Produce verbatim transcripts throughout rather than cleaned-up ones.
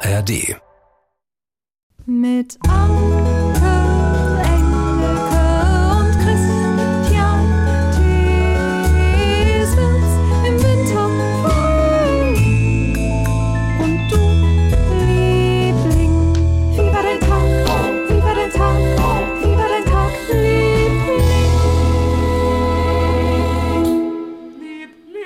R D. Mit Anke, Engelke und Christian Thiesens im Winter frei. Und du, Liebling, wie war dein Tag, wie war dein Tag, wie war dein Tag, Liebling? Liebling.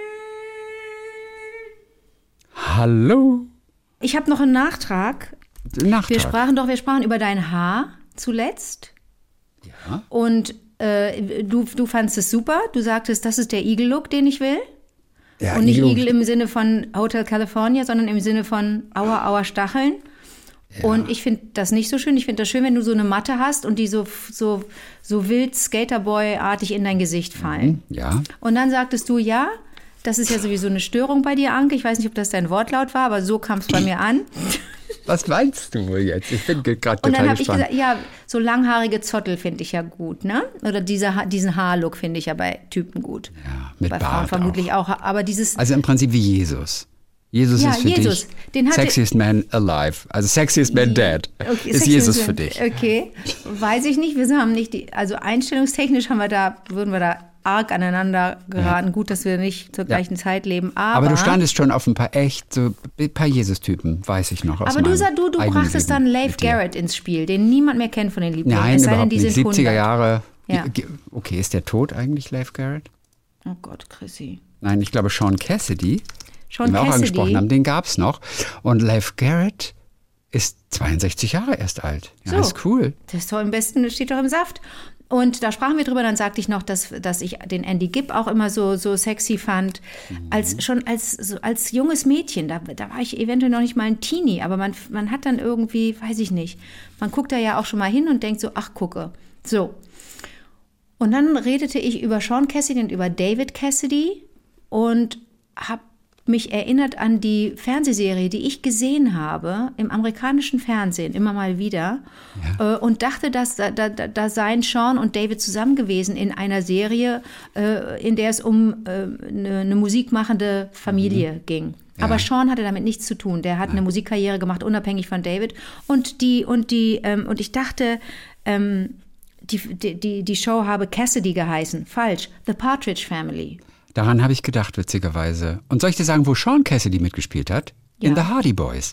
Hallo. Ich habe noch einen Nachtrag. Nachtrag. Wir sprachen doch, wir sprachen über dein Haar zuletzt. Ja. Und äh, du, du fandst es super. Du sagtest, das ist der Eagle-Look, den ich will. Ja, Und nicht Igel- Eagle im Sinne von Hotel California, sondern im Sinne von Aua, Aua, Stacheln. Ja. Und ich finde das nicht so schön. Ich finde das schön, wenn du so eine Matte hast und die so, so, so wild Skaterboy-artig in dein Gesicht fallen. Ja. Und dann sagtest du, ja, das ist ja sowieso eine Störung bei dir, Anke. Ich weiß nicht, ob das dein Wortlaut war, aber so kam es bei mir an. Was meinst du wohl jetzt? Ich bin gerade Und dann total habe ich gespannt. gesagt, ja, so langhaarige Zottel finde ich ja gut, ne? Oder dieser, Ha- diesen Haarlook finde ich ja bei Typen gut. Ja, mit bei Bart Frauen vermutlich auch. Aber dieses, Also im Prinzip wie Jesus. Jesus Ja, ist für Jesus. dich Den hatte- sexiest man alive. Also sexiest man dead. Okay, ist Sex Jesus and für the- dich. Okay, weiß ich nicht. Wir haben nicht die, also einstellungstechnisch haben wir da, würden wir da arg aneinander geraten. Gut, dass wir nicht zur gleichen Zeit leben. Aber, Aber du standest schon auf ein paar echt, so ein paar Jesus-Typen, weiß ich noch. Aus aber du, meinem sag, du, du eigenen brachtest Leben dann Leif mit dir. Garrett ins Spiel, den niemand mehr kennt von den Lieblingen. Nein, es sei denn, überhaupt die nicht. sind siebziger hundert. Jahre. Ja. Ge- Okay, ist der tot eigentlich, Leif Garrett? Oh Gott, Chrissy. Nein, ich glaube Sean Cassidy, Sean den wir auch Cassidy. angesprochen haben, den gab es noch. Und Leif Garrett ist zweiundsechzig Jahre erst alt. Ja, So. ist cool. Das ist doch im Besten, steht doch im Saft. Und da sprachen wir drüber, dann sagte ich noch, dass, dass ich den Andy Gibb auch immer so, so sexy fand. Als, schon als, so als junges Mädchen, da, da war ich eventuell noch nicht mal ein Teenie, aber man, man hat dann irgendwie, weiß ich nicht, man guckt da ja auch schon mal hin und denkt so, ach, gucke. So. Und dann redete ich über Sean Cassidy und über David Cassidy und habe mich erinnert an die Fernsehserie, die ich gesehen habe im amerikanischen Fernsehen, immer mal wieder. Ja. Äh, und dachte, dass da, da, da seien Sean und David zusammen gewesen in einer Serie, äh, in der es um äh, eine, eine musikmachende Familie Mhm. ging. Ja. Aber Sean hatte damit nichts zu tun. Der hat eine Musikkarriere gemacht, unabhängig von David. Und die, und die, ähm, und ich dachte, ähm, die, die, die Show habe Cassidy geheißen. Falsch. The Partridge Family. Daran habe ich gedacht, witzigerweise. Und soll ich dir sagen, wo Sean Cassidy mitgespielt hat? Ja. In The Hardy Boys.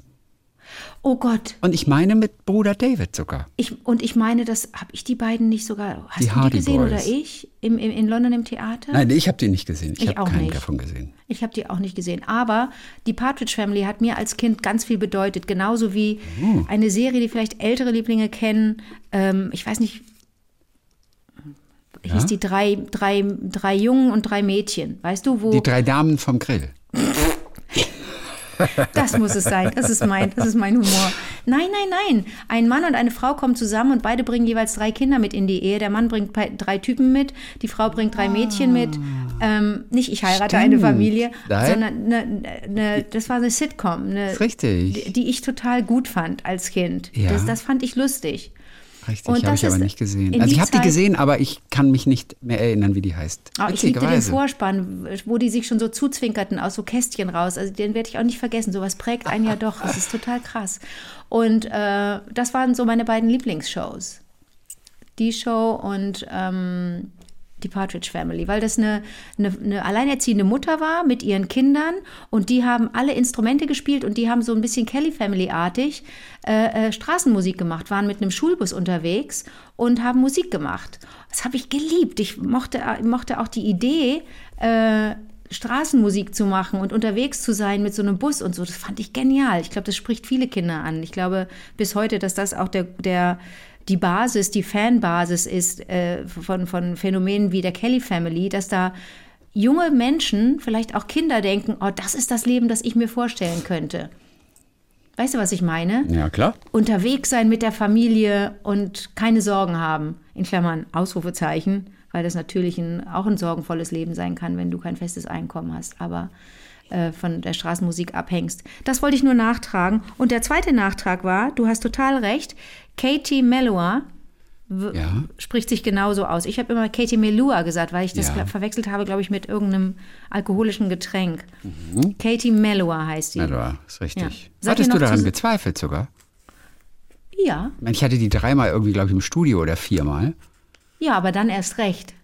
Oh Gott. Und ich meine mit Bruder David sogar. Ich, und ich meine, das habe ich die beiden nicht sogar. Hast Die du Hardy die gesehen Boys. oder ich? Im, im, in London im Theater? Nein, ich habe die nicht gesehen. Ich, Ich habe auch keinen nicht. davon gesehen. Ich habe die auch nicht gesehen. Aber die Partridge Family hat mir als Kind ganz viel bedeutet. Genauso wie Oh. eine Serie, die vielleicht ältere Lieblinge kennen. Ähm, ich weiß nicht, hieß Ja? die drei, drei, drei Jungen und drei Mädchen. Weißt du, wo? Die drei Damen vom Grill. Das muss es sein. Das ist mein, das ist mein Humor. Nein, nein, nein. Ein Mann und eine Frau kommen zusammen und beide bringen jeweils drei Kinder mit in die Ehe. Der Mann bringt pe- drei Typen mit, die Frau bringt drei Mädchen mit. Ähm, nicht ich heirate Stimmt. eine Familie, Nein. sondern eine, eine, das war eine Sitcom, eine, Ist richtig. die, die ich total gut fand als Kind. Ja. Das, das fand ich lustig. Richtig, Und habe das ich aber ist nicht gesehen. in Also die ich habe die Zeit- gesehen, aber ich kann mich nicht mehr erinnern, wie die heißt. Oh, ich liebte den Witzigerweise. Vorspann, wo die sich schon so zuzwinkerten aus so Kästchen raus. Also den werde ich auch nicht vergessen. Sowas prägt einen ja doch. Das ist total krass. Und äh, das waren so meine beiden Lieblingsshows. Die Show und ähm, die Partridge Family, weil das eine, eine, eine alleinerziehende Mutter war mit ihren Kindern und die haben alle Instrumente gespielt und die haben so ein bisschen Kelly Family-artig äh, äh, Straßenmusik gemacht, waren mit einem Schulbus unterwegs und haben Musik gemacht. Das habe ich geliebt. Ich mochte, mochte auch die Idee, äh, Straßenmusik zu machen und unterwegs zu sein mit so einem Bus und so. Das fand ich genial. Ich glaube, das spricht viele Kinder an. Ich glaube bis heute, dass das auch der, der die Basis, die Fanbasis ist äh, von, von Phänomenen wie der Kelly Family, dass da junge Menschen, vielleicht auch Kinder denken, oh, das ist das Leben, das ich mir vorstellen könnte. Weißt du, was ich meine? Ja, klar. Unterwegs sein mit der Familie und keine Sorgen haben, in Klammern Ausrufezeichen, weil das natürlich ein, auch ein sorgenvolles Leben sein kann, wenn du kein festes Einkommen hast, aber äh, von der Straßenmusik abhängst. Das wollte ich nur nachtragen. Und der zweite Nachtrag war, du hast total recht, Katie Melua w- Ja. spricht sich genauso aus. Ich habe immer Katie Melua gesagt, weil ich das Ja. glaub, verwechselt habe, glaube ich, mit irgendeinem alkoholischen Getränk. Katie Melua heißt die. Na, du, ist richtig. Ja. Seid Hattest ihr du noch daran zus- gezweifelt sogar? Ja, Ich meine, ich hatte die dreimal irgendwie, glaube ich, im Studio oder viermal. ja, aber dann erst recht.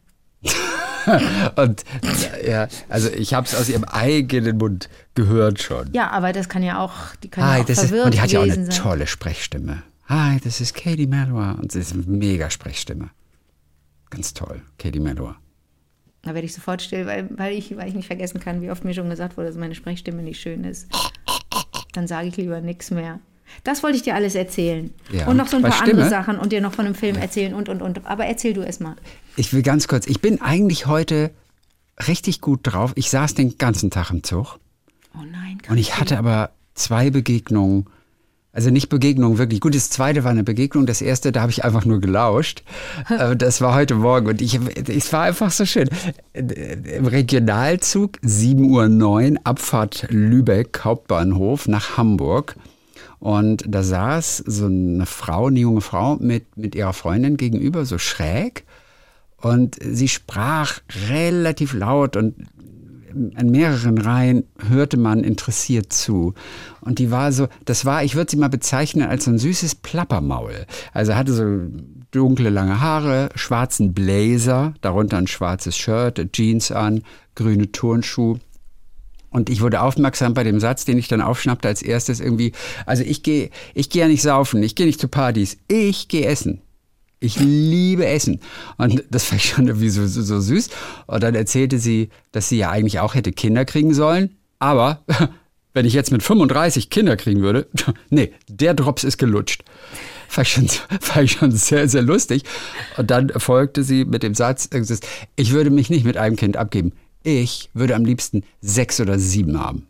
Und ja, also ich habe es aus ihrem eigenen Mund gehört schon. Ja, aber das kann ja auch, die kann Hi, ja auch das ist, verwirrt und die hat ja auch gewesen eine sein. tolle Sprechstimme. Hi, das ist Katie Melua. Und sie ist eine mega Sprechstimme. Ganz toll, Katie Melua. Da werde ich sofort still, weil, weil, ich, weil ich nicht vergessen kann, wie oft mir schon gesagt wurde, dass meine Sprechstimme nicht schön ist. Dann sage ich lieber nichts mehr. Das wollte ich dir alles erzählen. Ja. Und noch so ein Bei paar Stimme? andere Sachen und dir noch von einem Film erzählen und, und, und. Aber erzähl du es mal. Ich will ganz kurz, ich bin eigentlich heute richtig gut drauf. Ich saß den ganzen Tag im Zug Oh nein. und ich hatte aber zwei Begegnungen. Also nicht Begegnungen, wirklich. Gut, das zweite war eine Begegnung. Das erste, da habe ich einfach nur gelauscht. Äh, Das war heute Morgen und ich, es war einfach so schön. Im Regionalzug, sieben Uhr neun, Abfahrt Lübeck, Hauptbahnhof nach Hamburg. Und da saß so eine Frau, eine junge Frau mit, mit ihrer Freundin gegenüber, so schräg. Und sie sprach relativ laut und an mehreren Reihen hörte man interessiert zu. Und die war so, das war, ich würde sie mal bezeichnen als so ein süßes Plappermaul. Also hatte so dunkle, lange Haare, schwarzen Blazer, darunter ein schwarzes Shirt, Jeans an, grüne Turnschuh. Und ich wurde aufmerksam bei dem Satz, den ich dann aufschnappte als erstes irgendwie, also ich gehe ich gehe ja nicht saufen, ich gehe nicht zu Partys, ich gehe essen. Ich liebe Essen. Und das fand ich schon irgendwie so, so, so süß. Und dann erzählte sie, dass sie ja eigentlich auch hätte Kinder kriegen sollen. Aber wenn ich jetzt mit fünfunddreißig Kinder kriegen würde, nee, der Drops ist gelutscht. Fand ich, schon, fand ich schon sehr, sehr lustig. Und dann folgte sie mit dem Satz, ich würde mich nicht mit einem Kind abgeben. Ich würde am liebsten sechs oder sieben haben.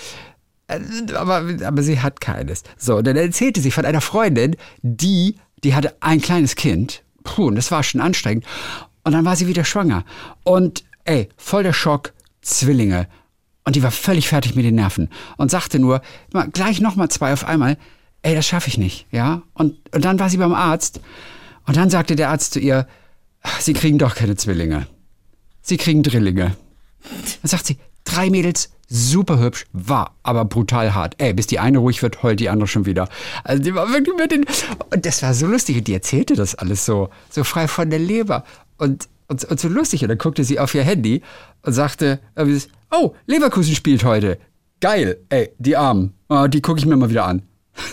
Aber, aber sie hat keines. So, und dann erzählte sie von einer Freundin, die, die hatte ein kleines Kind. Puh, und das war schon anstrengend. Und dann war sie wieder schwanger. Und ey, voll der Schock, Zwillinge. Und die war völlig fertig mit den Nerven. Und sagte nur, gleich nochmal zwei auf einmal. Ey, das schaffe ich nicht, ja. Und, und dann war sie beim Arzt. Und dann sagte der Arzt zu ihr, Sie kriegen doch keine Zwillinge. Sie kriegen Drillinge. Dann sagt sie, drei Mädels, super hübsch, war aber brutal hart. Ey, bis die eine ruhig wird, heult die andere schon wieder. Also die war wirklich mit den... Und das war so lustig. Und die erzählte das alles so, so frei von der Leber. Und, und, und so lustig. Und dann guckte sie auf ihr Handy und sagte, oh, Leverkusen spielt heute. Geil, ey, die Armen. Oh, die gucke ich mir mal wieder an.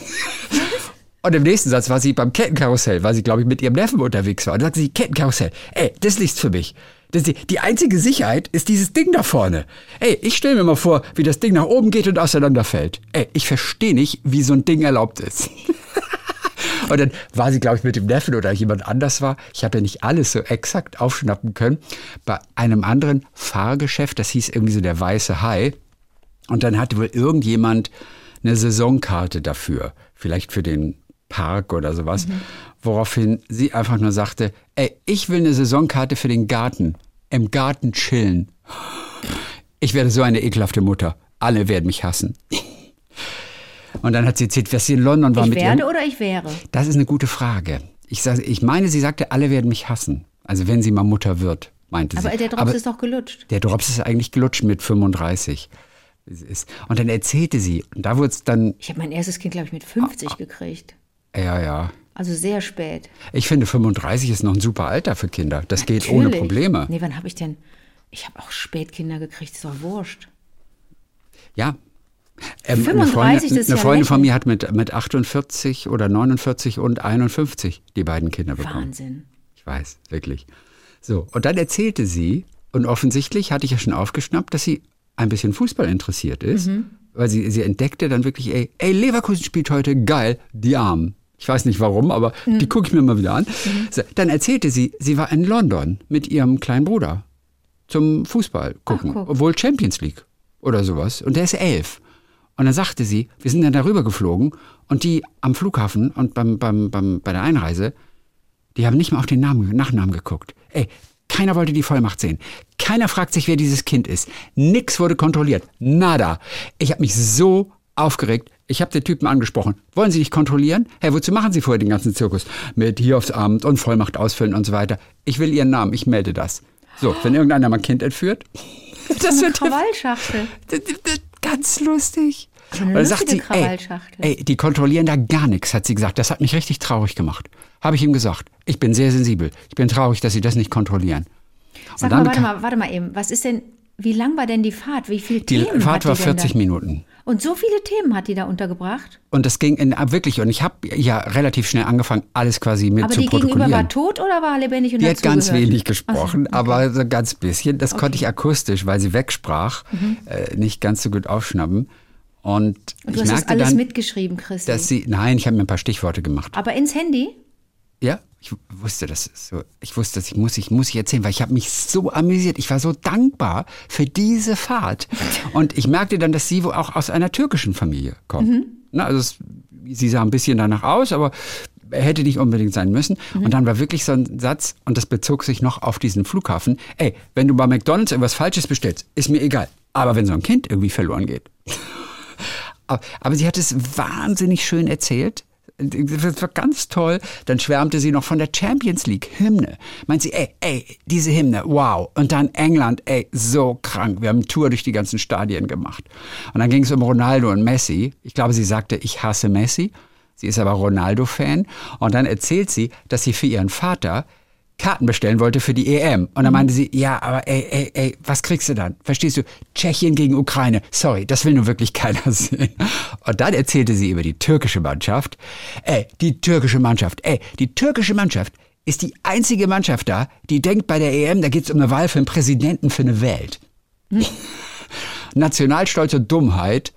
Und im nächsten Satz war sie beim Kettenkarussell, weil sie, glaube ich, mit ihrem Neffen unterwegs war. Und sagte sie, Kettenkarussell, ey, das liegt's für mich. Das die, die einzige Sicherheit ist dieses Ding da vorne. Ey, ich stelle mir mal vor, wie das Ding nach oben geht und auseinanderfällt. Ey, ich verstehe nicht, wie so ein Ding erlaubt ist. Und dann war sie, glaube ich, mit dem Neffen oder jemand anders war. Ich habe ja nicht alles so exakt aufschnappen können. Bei einem anderen Fahrgeschäft, das hieß irgendwie so der Weiße Hai. Und dann hatte wohl irgendjemand eine Saisonkarte dafür. Vielleicht für den Park oder sowas. Mhm. Woraufhin sie einfach nur sagte, ey, ich will eine Saisonkarte für den Garten. Im Garten chillen. Ich werde so eine ekelhafte Mutter. Alle werden mich hassen. Und dann hat sie erzählt, was sie in London war ich mit werde ihrem... oder ich wäre? Das ist eine gute Frage. Ich, sag, ich meine, sie sagte, alle werden mich hassen. Also wenn sie mal Mutter wird, meinte Aber sie. der Drops Aber ist doch gelutscht. der Drops ist eigentlich gelutscht mit fünfunddreißig. Und dann erzählte sie, und da wurde es dann... Ich habe mein erstes Kind, glaube ich, mit fünfzig gekriegt. Ja, ja. Also sehr spät. Ich finde, fünfunddreißig ist noch ein super Alter für Kinder. Das Natürlich. geht ohne Probleme. Nee, wann habe ich denn... Ich habe auch spät Kinder gekriegt, ist doch wurscht. Ja. Ähm, fünfunddreißig, eine Freundin, das ist eine ja Freundin von lächerlich. mir hat mit, mit achtundvierzig oder neunundvierzig und einundfünfzig die beiden Kinder bekommen. Wahnsinn. Ich weiß, wirklich. So, und dann erzählte sie, und offensichtlich hatte ich ja schon aufgeschnappt, dass sie ein bisschen Fußball interessiert ist, mhm. weil sie, sie entdeckte dann wirklich, ey, ey, Leverkusen spielt heute, geil, die Armen. Ich weiß nicht warum, aber mhm. die gucke ich mir mal wieder an. Mhm. So, dann erzählte sie, sie war in London mit ihrem kleinen Bruder zum Fußball gucken, Ach, obwohl Champions League oder sowas. Und der ist elf. Und dann sagte sie, wir sind dann darüber geflogen und die am Flughafen und beim, beim, beim, bei der Einreise, die haben nicht mal auf den Namen, Nachnamen geguckt. Ey, keiner wollte die Vollmacht sehen. Keiner fragt sich, wer dieses Kind ist. Nix wurde kontrolliert. Nada. Ich habe mich so aufgeregt. ich habe den Typen angesprochen. Wollen Sie dich kontrollieren? Hey, wozu machen Sie vorher den ganzen Zirkus? Mit hier aufs Amt und Vollmacht ausfüllen und so weiter. Ich will Ihren Namen, ich melde das. So, wenn irgendeiner mein Kind entführt. Das, das ist eine Krawallschachtel. Ganz lustig. So eine und dann lustige sagt sie, Krawallschachtel. ey, ey, die kontrollieren da gar nichts, hat sie gesagt. Das hat mich richtig traurig gemacht. Habe ich ihm gesagt. Ich bin sehr sensibel. Ich bin traurig, dass sie das nicht kontrollieren. Sag mal, warte mal, warte mal eben. Was ist denn, wie lang war denn die Fahrt? Wie viele die Themen Fahrt hat war die vierzig denn da? Minuten. Und so viele Themen hat die da untergebracht? Und das ging in, wirklich, und ich habe ja relativ schnell angefangen, alles quasi mit aber zu protokollieren. Aber die Gegenüber war tot oder war lebendig und Die hat hat ganz zugehört? wenig gesprochen, Ach so, okay. aber so ganz bisschen. Das Okay. konnte ich akustisch, weil sie wegsprach, mhm. äh, nicht ganz so gut aufschnappen. Und, und ich du hast merkte das alles dann, mitgeschrieben, Christi? dass sie, nein, ich habe mir ein paar Stichworte gemacht. Aber ins Handy? Ja, ich wusste das so. Ich wusste, dass ich muss, ich muss ich erzählen, weil ich habe mich so amüsiert. Ich war so dankbar für diese Fahrt. Und ich merkte dann, dass sie wohl auch aus einer türkischen Familie kommt. Mhm. Na, also es, sie sah ein bisschen danach aus, aber hätte nicht unbedingt sein müssen. Mhm. Und dann war wirklich so ein Satz, und das bezog sich noch auf diesen Flughafen. Ey, wenn du bei McDonald's irgendwas Falsches bestellst, ist mir egal. Aber wenn so ein Kind irgendwie verloren geht. aber, aber sie hat es wahnsinnig schön erzählt. Das war ganz toll. Dann schwärmte sie noch von der Champions League Hymne. Meint sie, ey, ey, diese Hymne, wow. Und dann England, ey, so krank. Wir haben eine Tour durch die ganzen Stadien gemacht. Und dann ging es um Ronaldo und Messi. Ich glaube, sie sagte, ich hasse Messi. Sie ist aber Ronaldo-Fan. Und dann erzählt sie, dass sie für ihren Vater Karten bestellen wollte für die E M. Und dann meinte sie, ja, aber ey, ey, ey, was kriegst du dann? Verstehst du? Tschechien gegen Ukraine. Sorry, das will nun wirklich keiner sehen. Und dann erzählte sie über die türkische Mannschaft. Ey, die türkische Mannschaft, ey, die türkische Mannschaft ist die einzige Mannschaft da, die denkt bei der E M, da geht es um eine Wahl für einen Präsidenten für eine Welt. Hm. Nationalstolz und Dummheit.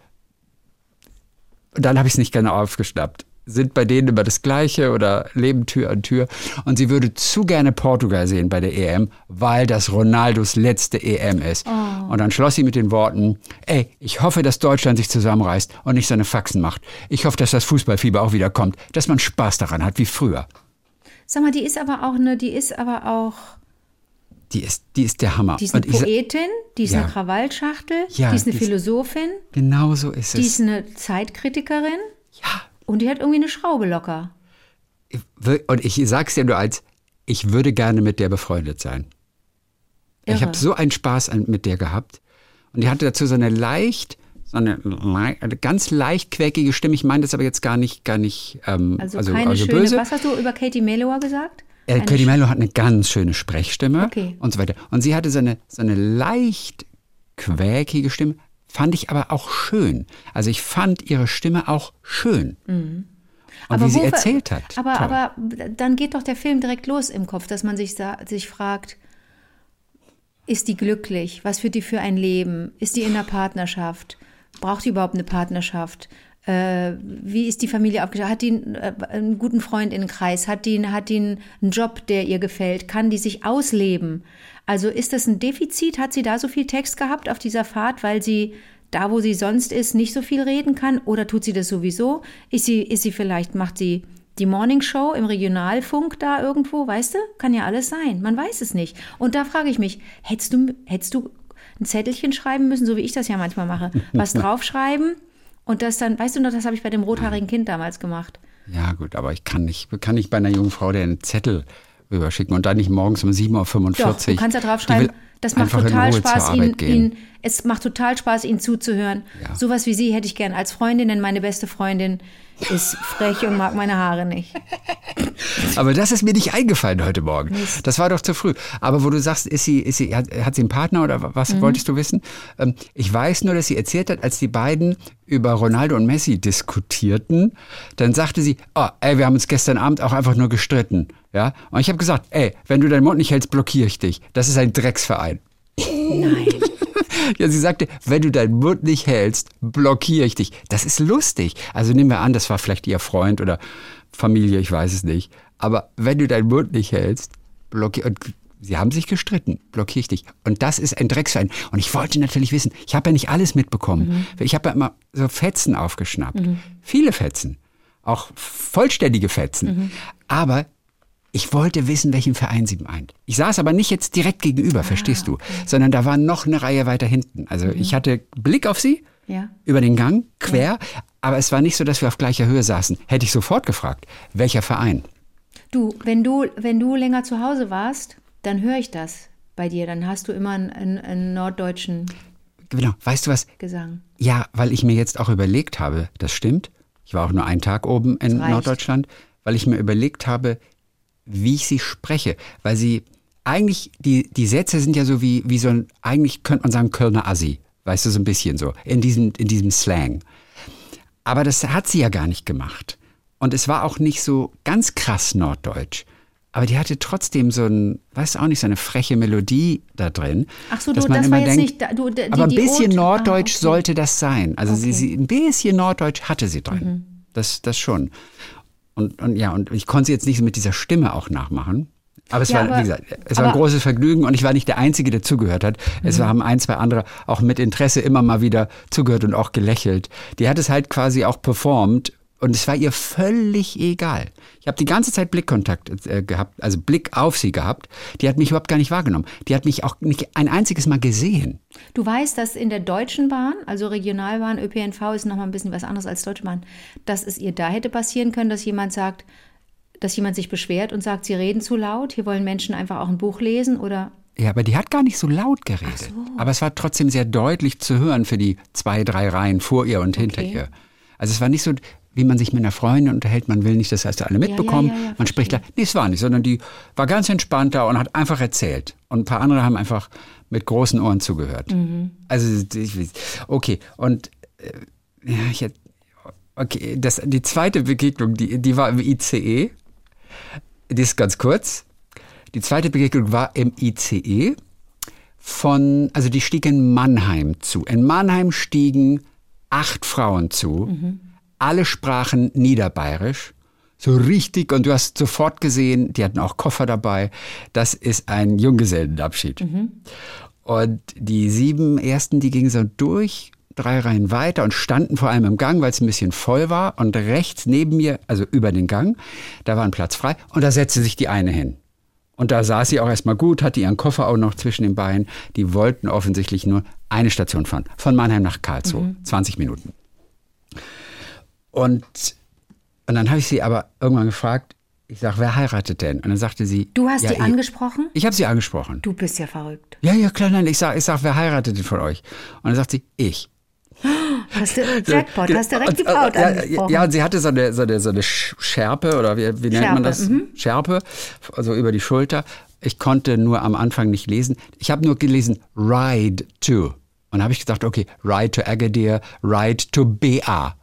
Und dann habe ich es nicht genau aufgeschnappt. Sind bei denen immer das Gleiche oder leben Tür an Tür. Und sie würde zu gerne Portugal sehen bei der E M, weil das Ronaldos letzte E M ist. Oh. Und dann schloss sie mit den Worten, ey, ich hoffe, dass Deutschland sich zusammenreißt und nicht so eine Faxen macht. Ich hoffe, dass das Fußballfieber auch wieder kommt, dass man Spaß daran hat, wie früher. Sag mal, die ist aber auch eine, die ist aber auch... Die ist, die ist der Hammer. Die ist eine und Poetin, die ist ja. eine Krawallschachtel, ja, die ist eine die Philosophin. Ist, genau so ist es. Die ist eine Zeitkritikerin. Ja. Und die hat irgendwie eine Schraube locker. Und ich sag's dir nur als, ich würde gerne mit der befreundet sein. Irre. Ich habe so einen Spaß mit der gehabt. Und die hatte dazu so eine leicht, so eine, eine ganz leicht quäkige Stimme. Ich meine das aber jetzt gar nicht, gar nicht ähm, also, also, keine also schöne, böse. Was hast du über Katie Melua gesagt? Äh, Katie Melua hat eine ganz schöne Sprechstimme okay. und so weiter. Und sie hatte so eine, so eine leicht quäkige Stimme. Fand ich aber auch schön. Also ich fand ihre Stimme auch schön. Mhm. Und aber wie sie wofür, erzählt hat. Aber, toll. aber dann geht doch der Film direkt los im Kopf, dass man sich, sich fragt, ist die glücklich? Was führt die für ein Leben? Ist die in einer Partnerschaft? Braucht die überhaupt eine Partnerschaft? Äh, wie ist die Familie aufgestellt? Hat die einen, äh, einen guten Freundinnenkreis? Hat die, hat die einen, einen Job, der ihr gefällt? Kann die sich ausleben? Also ist das ein Defizit? Hat sie da so viel Text gehabt auf dieser Fahrt, weil sie da, wo sie sonst ist, nicht so viel reden kann? Oder tut sie das sowieso? Ist sie, ist sie vielleicht, macht sie die Morningshow im Regionalfunk da irgendwo? Weißt du? Kann ja alles sein. Man weiß es nicht. Und da frage ich mich, hättest du, hättest du ein Zettelchen schreiben müssen, so wie ich das ja manchmal mache, was draufschreiben und das dann, weißt du noch, das habe ich bei dem rothaarigen Kind damals gemacht. Ja gut, aber ich kann nicht, kann nicht bei einer jungen Frau einen Zettel rüberschicken und dann nicht morgens um sieben Uhr fünfundvierzig. Doch, du kannst da draufschreiben, das macht total Spaß, ihn, ihn, es macht total Spaß, Ihnen zuzuhören. Ja. Sowas wie Sie hätte ich gern als Freundin, denn meine beste Freundin ist frech und mag meine Haare nicht. Aber das ist mir nicht eingefallen heute Morgen. Mist. Das war doch zu früh. Aber wo du sagst, ist sie, ist sie, hat, hat sie einen Partner oder was mhm. wolltest du wissen? Ich weiß nur, dass sie erzählt hat, als die beiden über Ronaldo und Messi diskutierten, dann sagte sie, oh, ey, wir haben uns gestern Abend auch einfach nur gestritten. Ja? Und ich habe gesagt, ey, wenn du deinen Mund nicht hältst, blockiere ich dich. Das ist ein Drecksverein. Nein. Ja, sie sagte, wenn du deinen Mund nicht hältst, blockiere ich dich. Das ist lustig. Also nehmen wir an, das war vielleicht ihr Freund oder Familie, ich weiß es nicht. Aber wenn du deinen Mund nicht hältst, blockiere ich. Sie haben sich gestritten, blockiere ich dich. Und das ist ein Drecksverein. Und ich wollte natürlich wissen, ich habe ja nicht alles mitbekommen. Mhm. Ich habe ja immer so Fetzen aufgeschnappt. Mhm. Viele Fetzen. Auch vollständige Fetzen. Mhm. Aber ich wollte wissen, welchen Verein sie meint. Ich saß aber nicht jetzt direkt gegenüber, ah, verstehst du? Okay. Sondern da war noch eine Reihe weiter hinten. Also mhm. ich hatte Blick auf sie, ja. über den Gang, quer. Ja. aber es war nicht so, dass wir auf gleicher Höhe saßen. Hätte ich sofort gefragt, welcher Verein? Du, wenn du, wenn du länger zu Hause warst, dann höre ich das bei dir. Dann hast du immer einen, einen, einen norddeutschen Genau, weißt du was? Gesang. Ja, weil ich mir jetzt auch überlegt habe, das stimmt, ich war auch nur einen Tag oben in reicht. Norddeutschland, weil ich mir überlegt habe, wie ich sie spreche, weil sie eigentlich, die, die Sätze sind ja so wie, wie so ein, eigentlich könnte man sagen Kölner Assi, weißt du, so ein bisschen so, in diesem, in diesem Slang. Aber das hat sie ja gar nicht gemacht. Und es war auch nicht so ganz krass norddeutsch. Aber die hatte trotzdem so ein, weißt du auch nicht, so eine freche Melodie da drin. Ach so, dass du, man das immer war jetzt denkt, nicht... da- Du, die, aber ein die bisschen Ot- norddeutsch ah, okay. sollte das sein. Also sie, Okay. sie, ein bisschen norddeutsch hatte sie drin. Mhm. Das, das schon. Und, und ja, und ich konnte sie jetzt nicht mit dieser Stimme auch nachmachen. Aber es Ja, war, aber- wie gesagt, es war ein aber- großes Vergnügen und ich war nicht der Einzige, der zugehört hat. Es haben ein, zwei andere auch mit Interesse immer mal wieder zugehört und auch gelächelt. Die hat es halt quasi auch performt und es war ihr völlig egal. Ich habe die ganze Zeit Blickkontakt äh, gehabt, also Blick auf sie gehabt. Die hat mich überhaupt gar nicht wahrgenommen. Die hat mich auch nicht ein einziges Mal gesehen. Du weißt, dass in der Deutschen Bahn, also Regionalbahn, Ö P N V ist nochmal ein bisschen was anderes als Deutsche Bahn, dass es ihr da hätte passieren können, dass jemand sagt, dass jemand sich beschwert und sagt, sie reden zu laut, hier wollen Menschen einfach auch ein Buch lesen oder... Ja, aber die hat gar nicht so laut geredet. Ach so. Aber es war trotzdem sehr deutlich zu hören für die zwei, drei Reihen vor ihr und hinter Okay. ihr. Also es war nicht so, wie man sich mit einer Freundin unterhält, man will nicht, dass das alle mitbekommen. ja, ja, man spricht da, nee, es war nicht, sondern die war ganz entspannt da und hat einfach erzählt. Und ein paar andere haben einfach mit großen Ohren zugehört. Mhm. Also, ich, okay, und äh, ja, ich hätte, okay, das, die zweite Begegnung, die, die war im I C E. Die ist ganz kurz. Die zweite Begegnung war im I C E von, also die stieg in Mannheim zu. In Mannheim stiegen acht Frauen zu. Mhm. Alle sprachen Niederbayerisch. So richtig. Und du hast sofort gesehen, die hatten auch Koffer dabei. Das ist ein Junggesellenabschied. Mhm. Und die sieben ersten, die gingen so durch, drei Reihen weiter und standen vor allem im Gang, weil es ein bisschen voll war. Und rechts neben mir, also über den Gang, da war ein Platz frei. Und da setzte sich die eine hin. Und da saß sie auch erstmal gut, hatte ihren Koffer auch noch zwischen den Beinen. Die wollten offensichtlich nur eine Station fahren. Von Mannheim nach Karlsruhe. Mhm. zwanzig Minuten. Und, und dann habe ich sie aber irgendwann gefragt, ich sage, wer heiratet denn? Und dann sagte sie... Du hast ja, die ich- angesprochen? Ich habe sie angesprochen. Du bist ja verrückt. Ja, ja, klar, nein. Ich sage, ich sag, wer heiratet denn von euch? Und dann sagt sie, ich. Hast du Jackpot, Genau. hast direkt die Und, äh, Braut ja, angesprochen. ja, und sie hatte so eine, so eine, so eine Sch- Schärpe, oder wie, wie nennt man Schärpe, das? mhm. Schärpe, also über die Schulter. Ich konnte nur am Anfang nicht lesen. Ich habe nur gelesen, ride to. Und habe ich gedacht, okay, ride to Agadir, ride to B A.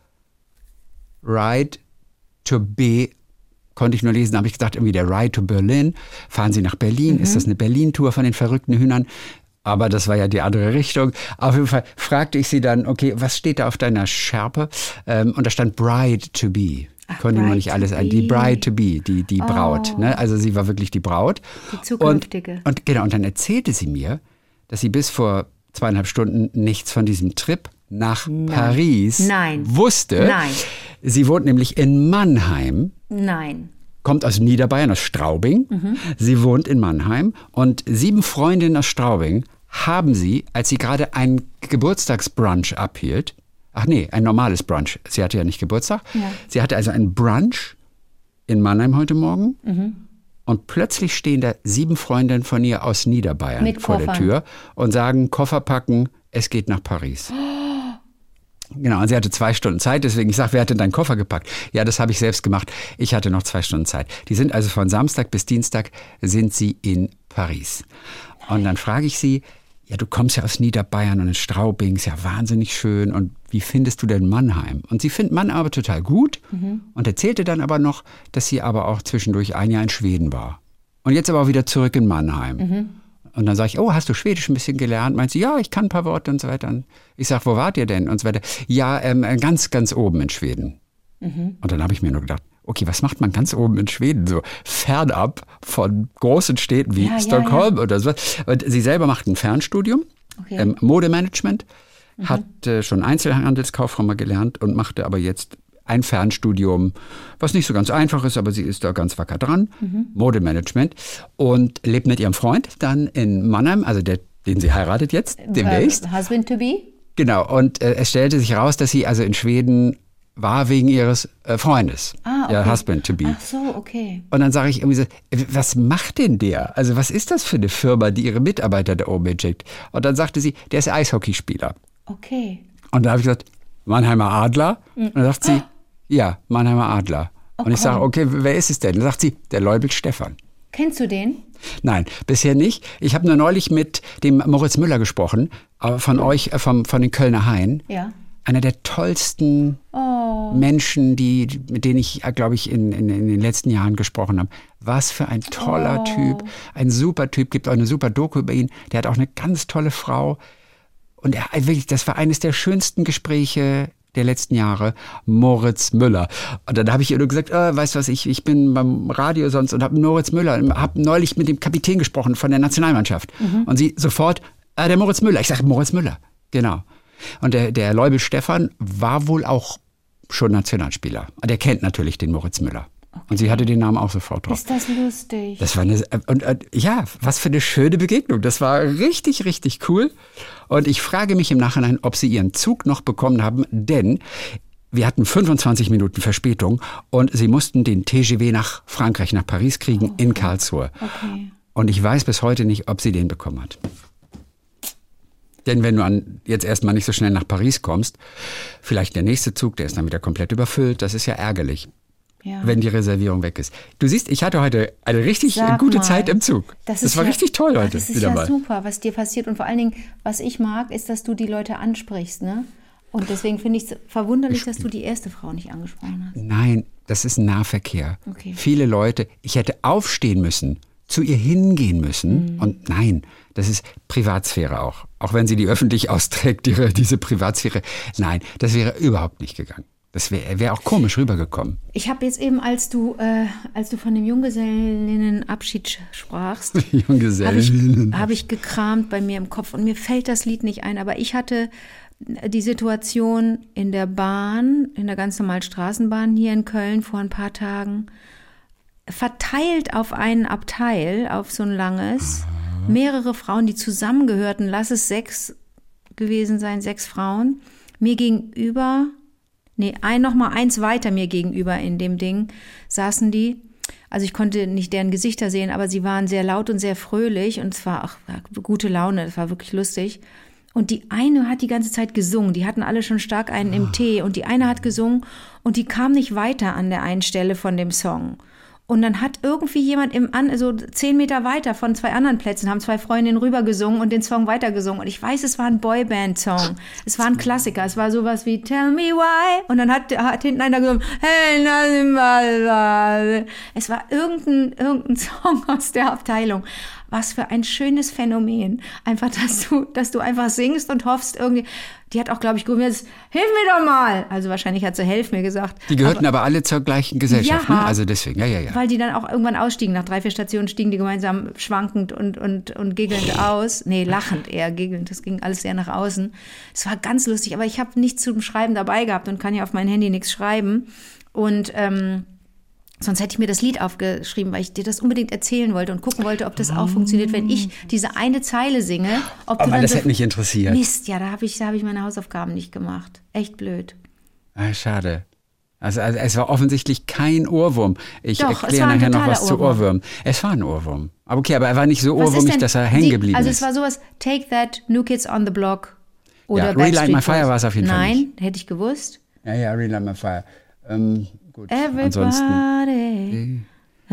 Ride to B konnte ich nur lesen, habe ich gedacht, irgendwie der Ride to Berlin. Fahren Sie nach Berlin? Mhm. Ist das eine Berlin-Tour von den verrückten Hühnern? Aber das war ja die andere Richtung. Auf jeden Fall fragte ich sie dann, okay, was steht da auf deiner Schärpe? Ähm, und da stand Bride to be. Ach, Konnte nur Bride nicht to alles ein. be. Die Bride to be, die, die Oh. Braut. Ne? Also sie war wirklich die Braut. Die zukünftige. Und, und genau, und dann erzählte sie mir, dass sie bis vor zweieinhalb Stunden nichts von diesem Trip nach Paris Nein. wusste. Nein. Sie wohnt nämlich in Mannheim. Nein. Kommt aus Niederbayern, aus Straubing. Mhm. Sie wohnt in Mannheim und sieben Freundinnen aus Straubing haben sie, als sie gerade einen Geburtstagsbrunch abhielt, ach nee, ein normales Brunch, sie hatte ja nicht Geburtstag, Ja. sie hatte also einen Brunch in Mannheim heute Morgen Mhm. und plötzlich stehen da sieben Freundinnen von ihr aus Niederbayern Mit vor der Koffern. Tür und sagen, Koffer packen, es geht nach Paris. Genau, und sie hatte zwei Stunden Zeit, deswegen, ich sage, wer hat denn deinen Koffer gepackt? Ja, das habe ich selbst gemacht. Ich hatte noch zwei Stunden Zeit. Die sind also von Samstag bis Dienstag sind sie in Paris. Und dann frage ich sie, ja, du kommst ja aus Niederbayern und in Straubing, ist ja wahnsinnig schön. Und wie findest du denn Mannheim? Und sie findet Mannheim aber total gut und erzählte dann aber noch, dass sie aber auch zwischendurch ein Jahr in Schweden war. Und jetzt aber auch wieder zurück in Mannheim. Und dann sage ich, oh, hast du Schwedisch ein bisschen gelernt? Meint sie, ja, ich kann ein paar Worte und so weiter. Und ich sage, wo wart ihr denn? Und so weiter. Ja, ähm, ganz, ganz oben in Schweden. Mhm. Und dann habe ich mir nur gedacht, okay, was macht man ganz oben in Schweden? So fernab von großen Städten wie Ja, ja, Stockholm oder so. Und sie selber macht ein Fernstudium, Okay. ähm, Modemanagement, hat äh, schon Einzelhandelskauffrau mal gelernt und machte aber jetzt ein Fernstudium, was nicht so ganz einfach ist, aber sie ist da ganz wacker dran, Modemanagement, und lebt mit ihrem Freund dann in Mannheim, also der, den sie heiratet jetzt, demnächst. Äh, Husband to be? Genau, und äh, es stellte sich raus, dass sie also in Schweden war wegen ihres äh, Freundes, Ah, okay. ihr Husband to be. Ach so, okay. Und dann sage ich irgendwie so, was macht denn der? Also was ist das für eine Firma, die ihre Mitarbeiter da oben schickt? Und dann sagte sie, der ist Eishockeyspieler. Okay. Und da habe ich gesagt, Mannheimer Adler? Und dann sagt sie, ja, Mannheimer Adler. Oh, und ich sage, komm. okay, wer ist es denn? Dann sagt sie, der Leubel Stefan. Kennst du den? Nein, bisher nicht. Ich habe nur neulich mit dem Moritz Müller gesprochen, äh, von euch, äh, vom, von den Kölner Haien. Ja. Einer der tollsten Oh. Menschen, die, mit denen ich, glaube ich, in, in, in den letzten Jahren gesprochen habe. Was für ein toller Oh. Typ, ein super Typ, gibt auch eine super Doku über ihn. Der hat auch eine ganz tolle Frau. Und er, wirklich, das war eines der schönsten Gespräche der letzten Jahre, Moritz Müller. Und dann habe ich ihr nur gesagt, äh, weißt du was, ich, ich bin beim Radio sonst und habe Moritz Müller, habe neulich mit dem Kapitän gesprochen von der Nationalmannschaft. Mhm. Und sie sofort, äh, der Moritz Müller. Ich sage, Moritz Müller, genau. Und der, der Leubel Stefan war wohl auch schon Nationalspieler. Der kennt natürlich den Moritz Müller. Okay. Und sie hatte den Namen auch sofort drauf. Ist das lustig? Das war eine, und, und ja, was für eine schöne Begegnung. Das war richtig, richtig cool. Und ich frage mich im Nachhinein, ob sie ihren Zug noch bekommen haben, denn wir hatten fünfundzwanzig Minuten Verspätung und sie mussten den T G V nach Frankreich, nach Paris kriegen, oh, in Karlsruhe. Okay. Und ich weiß bis heute nicht, ob sie den bekommen hat. Denn wenn du an, jetzt erstmal nicht so schnell nach Paris kommst, vielleicht der nächste Zug, der ist dann wieder komplett überfüllt, das ist ja ärgerlich, ja. wenn die Reservierung weg ist. Du siehst, ich hatte heute eine richtig Sag gute mal, Zeit im Zug. Das, das ist war ja, richtig toll heute. Das ist wieder ja mal. super, was dir passiert. Und vor allen Dingen, was ich mag, ist, dass du die Leute ansprichst. Ne? Und deswegen finde ich es verwunderlich, dass du die erste Frau nicht angesprochen hast. Nein, das ist Nahverkehr. Okay. Viele Leute, ich hätte aufstehen müssen, zu ihr hingehen müssen. Mhm. Und nein, das ist Privatsphäre auch. Auch wenn sie die öffentlich austrägt, ihre, diese Privatsphäre. Nein, das wäre überhaupt nicht gegangen. Das wäre wär auch komisch rübergekommen. Ich habe jetzt eben, als du, äh, als du von dem Junggesellinnenabschied sprachst, Junggesellinnen. habe ich, hab ich gekramt bei mir im Kopf. Und mir fällt das Lied nicht ein. Aber ich hatte die Situation in der Bahn, in der ganz normalen Straßenbahn hier in Köln vor ein paar Tagen, verteilt auf einen Abteil, auf so ein langes, aha, mehrere Frauen, die zusammengehörten, lass es sechs gewesen sein, sechs Frauen, mir gegenüber, nee, ein, noch mal eins weiter mir gegenüber in dem Ding, saßen die. Also ich konnte nicht deren Gesichter sehen, aber sie waren sehr laut und sehr fröhlich und es war auch gute Laune, es war wirklich lustig. Und die eine hat die ganze Zeit gesungen, die hatten alle schon stark einen im Tee und die eine hat gesungen und die kam nicht weiter an der einen Stelle von dem Song. Und dann hat irgendwie jemand im an, so zehn Meter weiter von zwei anderen Plätzen, haben zwei Freundinnen rübergesungen und den Song weitergesungen. Und ich weiß, es war ein Boyband-Song. Es war ein Klassiker. Es war sowas wie Tell Me Why. Und dann hat, hat hinten einer gesungen, Hey, nothing but love. Es war irgendein, irgendein Song aus der Abteilung. Was für ein schönes Phänomen. Einfach, dass du, dass du einfach singst und hoffst irgendwie. Die hat auch, glaube ich, gerufen, hilf mir doch mal. Also wahrscheinlich hat sie helf mir gesagt. Die gehörten aber, aber alle zur gleichen Gesellschaft, ja, ne? Also deswegen, ja, ja, ja. Weil die dann auch irgendwann ausstiegen. Nach drei, vier Stationen stiegen die gemeinsam schwankend und, und, und giggelnd aus. Nee, lachend eher, giggelnd. Das ging alles eher nach außen. Es war ganz lustig, aber ich habe nichts zum Schreiben dabei gehabt und kann ja auf mein Handy nichts schreiben. Und ähm, sonst hätte ich mir das Lied aufgeschrieben, weil ich dir das unbedingt erzählen wollte und gucken wollte, ob das auch funktioniert, wenn ich diese eine Zeile singe. Ob aber du dann das so, hätte mich interessiert. Mist, ja, da habe ich, da hab ich meine Hausaufgaben nicht gemacht. Echt blöd. Ah, schade. Also, also es war offensichtlich kein Ohrwurm. Ich Doch, erkläre nachher noch was Ohrwurm. zu Ohrwürmen. Es war ein Ohrwurm. Aber okay, aber er war nicht so ohrwurmig, dass er hängen geblieben also ist. Also es war sowas, Take That, New Kids on the Block oder ja, Backstreet Relight My Boys. Fire war es auf jeden Fall nicht. Nein, hätte ich gewusst. Ja, ja, Relight My Fire. Ähm, gut, Everybody. ansonsten.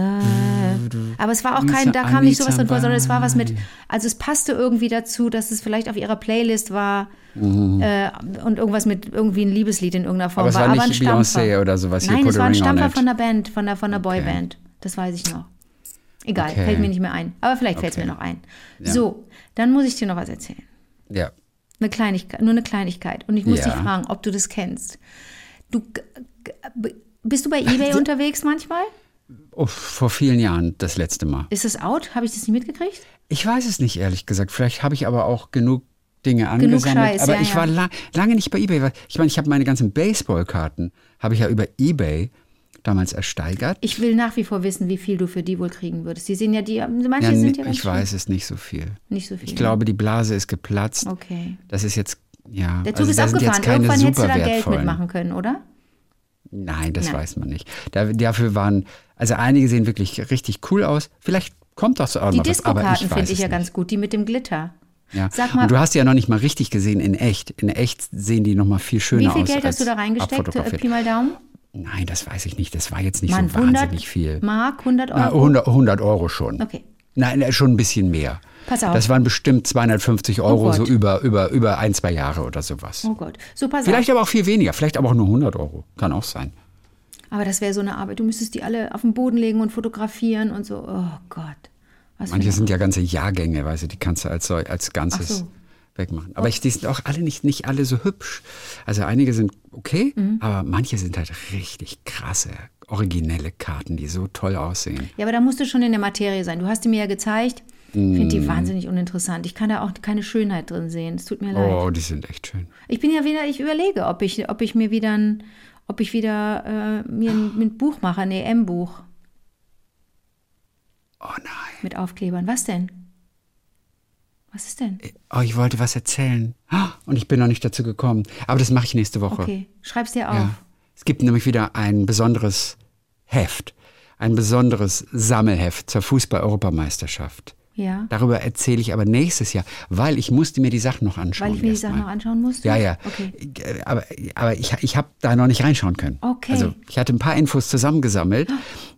Aber es war auch kein, da kam nicht sowas drin vor, sondern es war was mit, also es passte irgendwie dazu, dass es vielleicht auf ihrer Playlist war mhm. äh, und irgendwas mit irgendwie ein Liebeslied in irgendeiner Form aber es war. war nicht aber ein Stampfer. Beyoncé oder sowas. Nein, hier, es war ein Ring Stampfer von der Band, von der, von der okay. Boyband. Das weiß ich noch. Egal, okay. fällt mir nicht mehr ein. Aber vielleicht fällt es okay. mir noch ein. Ja. So, dann muss ich dir noch was erzählen. Ja. Eine Kleinigkeit, nur eine Kleinigkeit. Und ich muss ja. dich fragen, ob du das kennst. Du, bist du bei eBay unterwegs manchmal? Oh, vor vielen Jahren das letzte Mal. Ist das out? Habe ich das nicht mitgekriegt? Ich weiß es nicht, ehrlich gesagt. Vielleicht habe ich aber auch genug Dinge angesammelt. Genug Scheiß, aber ja, ich ja. war la- lange nicht bei eBay. Ich meine, ich habe meine ganzen Baseballkarten, habe ich ja über eBay damals ersteigert. Ich will nach wie vor wissen, wie viel du für die wohl kriegen würdest. Die sind ja die, manche Ja, sind ja ganz ich schön. weiß es nicht so viel. Nicht so viel. Ich glaube, die Blase ist geplatzt. Okay. Das ist jetzt, ja. Der Zug also ist da sind abgefahren. jetzt keine Irgendwann hättest du super da Geld wertvollen. mitmachen können, oder? Nein, das Nein. weiß man nicht. Da, dafür waren, also einige sehen wirklich richtig cool aus. Vielleicht kommt das auch Die noch was, aber ich Disco-Karten weiß finde ich es ja nicht. ganz gut, die mit dem Glitter. Ja. Sag mal, Und du hast die ja noch nicht mal richtig gesehen in echt. In echt sehen die noch mal viel schöner wie aus. viel Geld als hast du da reingesteckt? Äh, abfotografiert. Pi mal Daumen? Nein, das weiß ich nicht. Das war jetzt nicht Mann, so wahnsinnig viel. Mark, hundert Euro? Na, hundert, hundert Euro schon. Okay. Nein, schon ein bisschen mehr. Pass auf. Das waren bestimmt zweihundertfünfzig Euro, Gott. so über, über, über ein, zwei Jahre oder sowas. Oh Gott. So, pass Vielleicht auf. aber auch viel weniger. Vielleicht aber auch nur hundert Euro. Kann auch sein. Aber das wäre so eine Arbeit. Du müsstest die alle auf den Boden legen und fotografieren und so. Oh Gott. Was für Manche eine sind ja ganze Jahrgänge, weißt du, die kannst du als, so- als Ganzes Ach so. wegmachen. Aber ich, die sind auch alle nicht, nicht alle so hübsch. Also einige sind okay, Mhm. aber manche sind halt richtig krasse, originelle Karten, die so toll aussehen. Ja, aber da musst du schon in der Materie sein. Du hast die mir ja gezeigt. Ich finde Mm. die wahnsinnig uninteressant. Ich kann da auch keine Schönheit drin sehen. Es tut mir leid. Oh, die sind echt schön. Ich bin ja wieder, ich überlege, ob ich, ob ich mir wieder ein, ob ich wieder äh, mir ein, ein Buch mache, ein E M-Buch Oh nein. mit Aufklebern. Was denn? Was ist denn? Oh, ich wollte was erzählen. Ah, und ich bin noch nicht dazu gekommen. Aber das mache ich nächste Woche. Okay, schreib's dir auf. Ja. Es gibt nämlich wieder ein besonderes Heft. Ein besonderes Sammelheft zur Fußball-Europameisterschaft. Ja, Darüber erzähle ich aber nächstes Jahr, weil ich musste mir die Sachen noch anschauen. weil ich mir die erst Sachen mal. noch anschauen musste? Ja, ja. Okay. Aber, aber ich, ich habe da noch nicht reinschauen können. Okay. Also ich hatte ein paar Infos zusammengesammelt.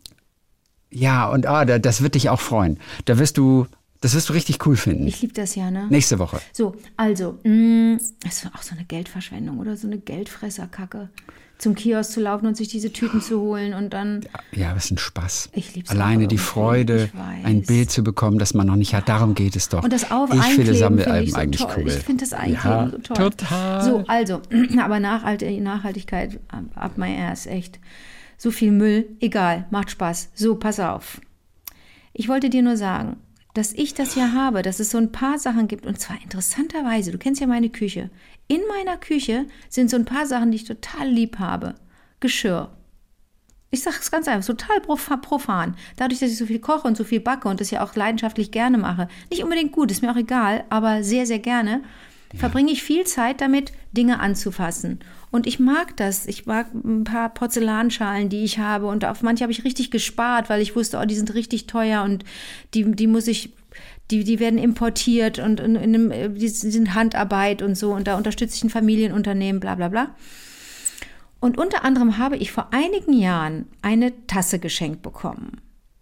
Ja, und ah, da, das wird dich auch freuen. Da wirst du, das wirst du richtig cool finden. Ich liebe das ja, ne? Nächste Woche. So, also, mh, das ist auch so eine Geldverschwendung oder so eine Geldfresserkacke. Zum Kiosk zu laufen und sich diese Tüten zu holen und dann. Ja, das ist ein Spaß. Ich lieb's Alleine auch die irgendwie, Freude, ich weiß. ein Bild zu bekommen, das man noch nicht hat. Darum geht es doch. Und das Auf Ich finde Einkleben Sammelalben finde ich so eigentlich toll. cool. Ich finde das Einkleben ja, so toll. Total. So, also, aber Nachhalt- Nachhaltigkeit, up my ass, echt. So viel Müll, egal, macht Spaß. So, pass auf. Ich wollte dir nur sagen, dass ich das ja habe, dass es so ein paar Sachen gibt, und zwar interessanterweise, du kennst ja meine Küche. In meiner Küche sind so ein paar Sachen, die ich total lieb habe. Geschirr. Ich sage es ganz einfach, total profan. Dadurch, dass ich so viel koche und so viel backe und das ja auch leidenschaftlich gerne mache, nicht unbedingt gut, ist mir auch egal, aber sehr, sehr gerne, ja. verbringe ich viel Zeit damit, Dinge anzufassen. Und ich mag das. Ich mag ein paar Porzellanschalen, die ich habe. Und auf manche habe ich richtig gespart, weil ich wusste, oh, die sind richtig teuer und die, die muss ich, die, die werden importiert und in, in einem, die sind Handarbeit und so. Und da unterstütze ich ein Familienunternehmen, bla bla bla. Und unter anderem habe ich vor einigen Jahren eine Tasse geschenkt bekommen.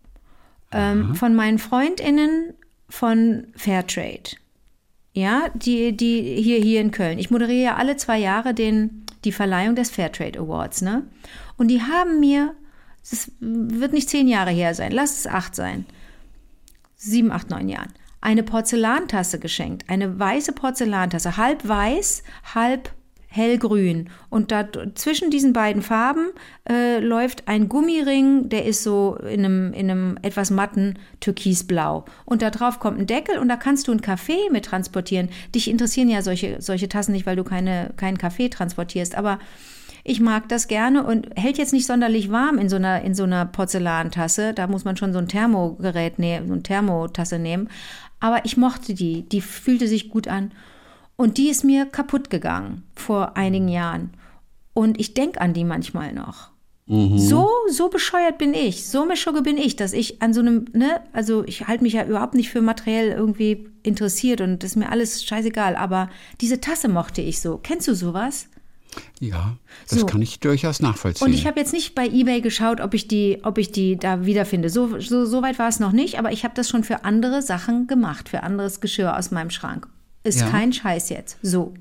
Ähm, von meinen FreundInnen von Fairtrade. Ja, die, die hier, hier in Köln. Ich moderiere ja alle zwei Jahre den, die Verleihung des Fairtrade Awards, ne? Und die haben mir, das wird nicht zehn Jahre her sein, lass es acht sein, sieben, acht, neun Jahren, eine Porzellantasse geschenkt. Eine weiße Porzellantasse, halb weiß, halb hellgrün. Und da, zwischen diesen beiden Farben äh, läuft ein Gummiring, der ist so in einem, in einem etwas matten Türkisblau. Und da drauf kommt ein Deckel und da kannst du einen Kaffee mit transportieren. Dich interessieren ja solche, solche Tassen nicht, weil du keine, keinen Kaffee transportierst. Aber ich mag das gerne und hält jetzt nicht sonderlich warm in so einer, in so einer Porzellantasse. Da muss man schon so ein Thermogerät nehmen, so eine Thermotasse nehmen. Aber ich mochte die. Die fühlte sich gut an. Und die ist mir kaputt gegangen vor einigen Jahren. Und ich denke an die manchmal noch. Mhm. So, so bescheuert bin ich, so Mischugge bin ich, dass ich an so einem, ne, also ich halte mich ja überhaupt nicht für materiell irgendwie interessiert und das ist mir alles scheißegal. Aber diese Tasse mochte ich so. Kennst du sowas? Ja, das so. Kann ich durchaus nachvollziehen. Und ich habe jetzt nicht bei eBay geschaut, ob ich die, ob ich die da wiederfinde. So, so, so weit war es noch nicht, aber ich habe das schon für andere Sachen gemacht, für anderes Geschirr aus meinem Schrank. Ist ja. Kein Scheiß jetzt. So.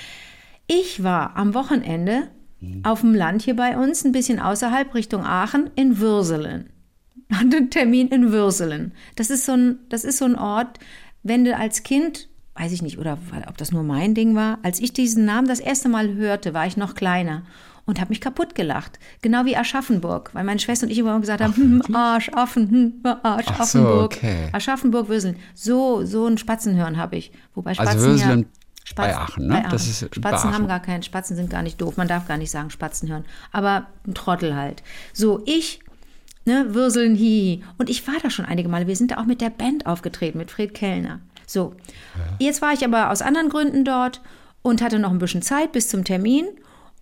Ich war am Wochenende hm. auf dem Land hier bei uns, ein bisschen außerhalb, Richtung Aachen, in Würselen. Hatte einen Termin in Würselen. Das ist so ein, das ist so ein Ort, wenn du als Kind, weiß ich nicht, oder ob das nur mein Ding war, als ich diesen Namen das erste Mal hörte, war ich noch kleiner und habe mich kaputt gelacht. Genau wie Aschaffenburg, weil meine Schwester und ich immer gesagt haben, hm, Arschaffen, hm, Arschaffenburg, so, okay. Aschaffenburg, Würselen. So, so ein Spatzenhirn habe ich. Wobei Spatzen also Würselen ja, Spatzen, bei Aachen, ne? Bei Aachen. Das ist Spatzen bei Aachen. haben gar keinen, Spatzen sind gar nicht doof. Man darf gar nicht sagen Spatzenhirn. Aber ein Trottel halt. So, ich, ne, Würseln, hihi. Und ich war da schon einige Male. Wir sind da auch mit der Band aufgetreten, mit Fred Kellner. So, ja. Jetzt war ich aber aus anderen Gründen dort und hatte noch ein bisschen Zeit bis zum Termin.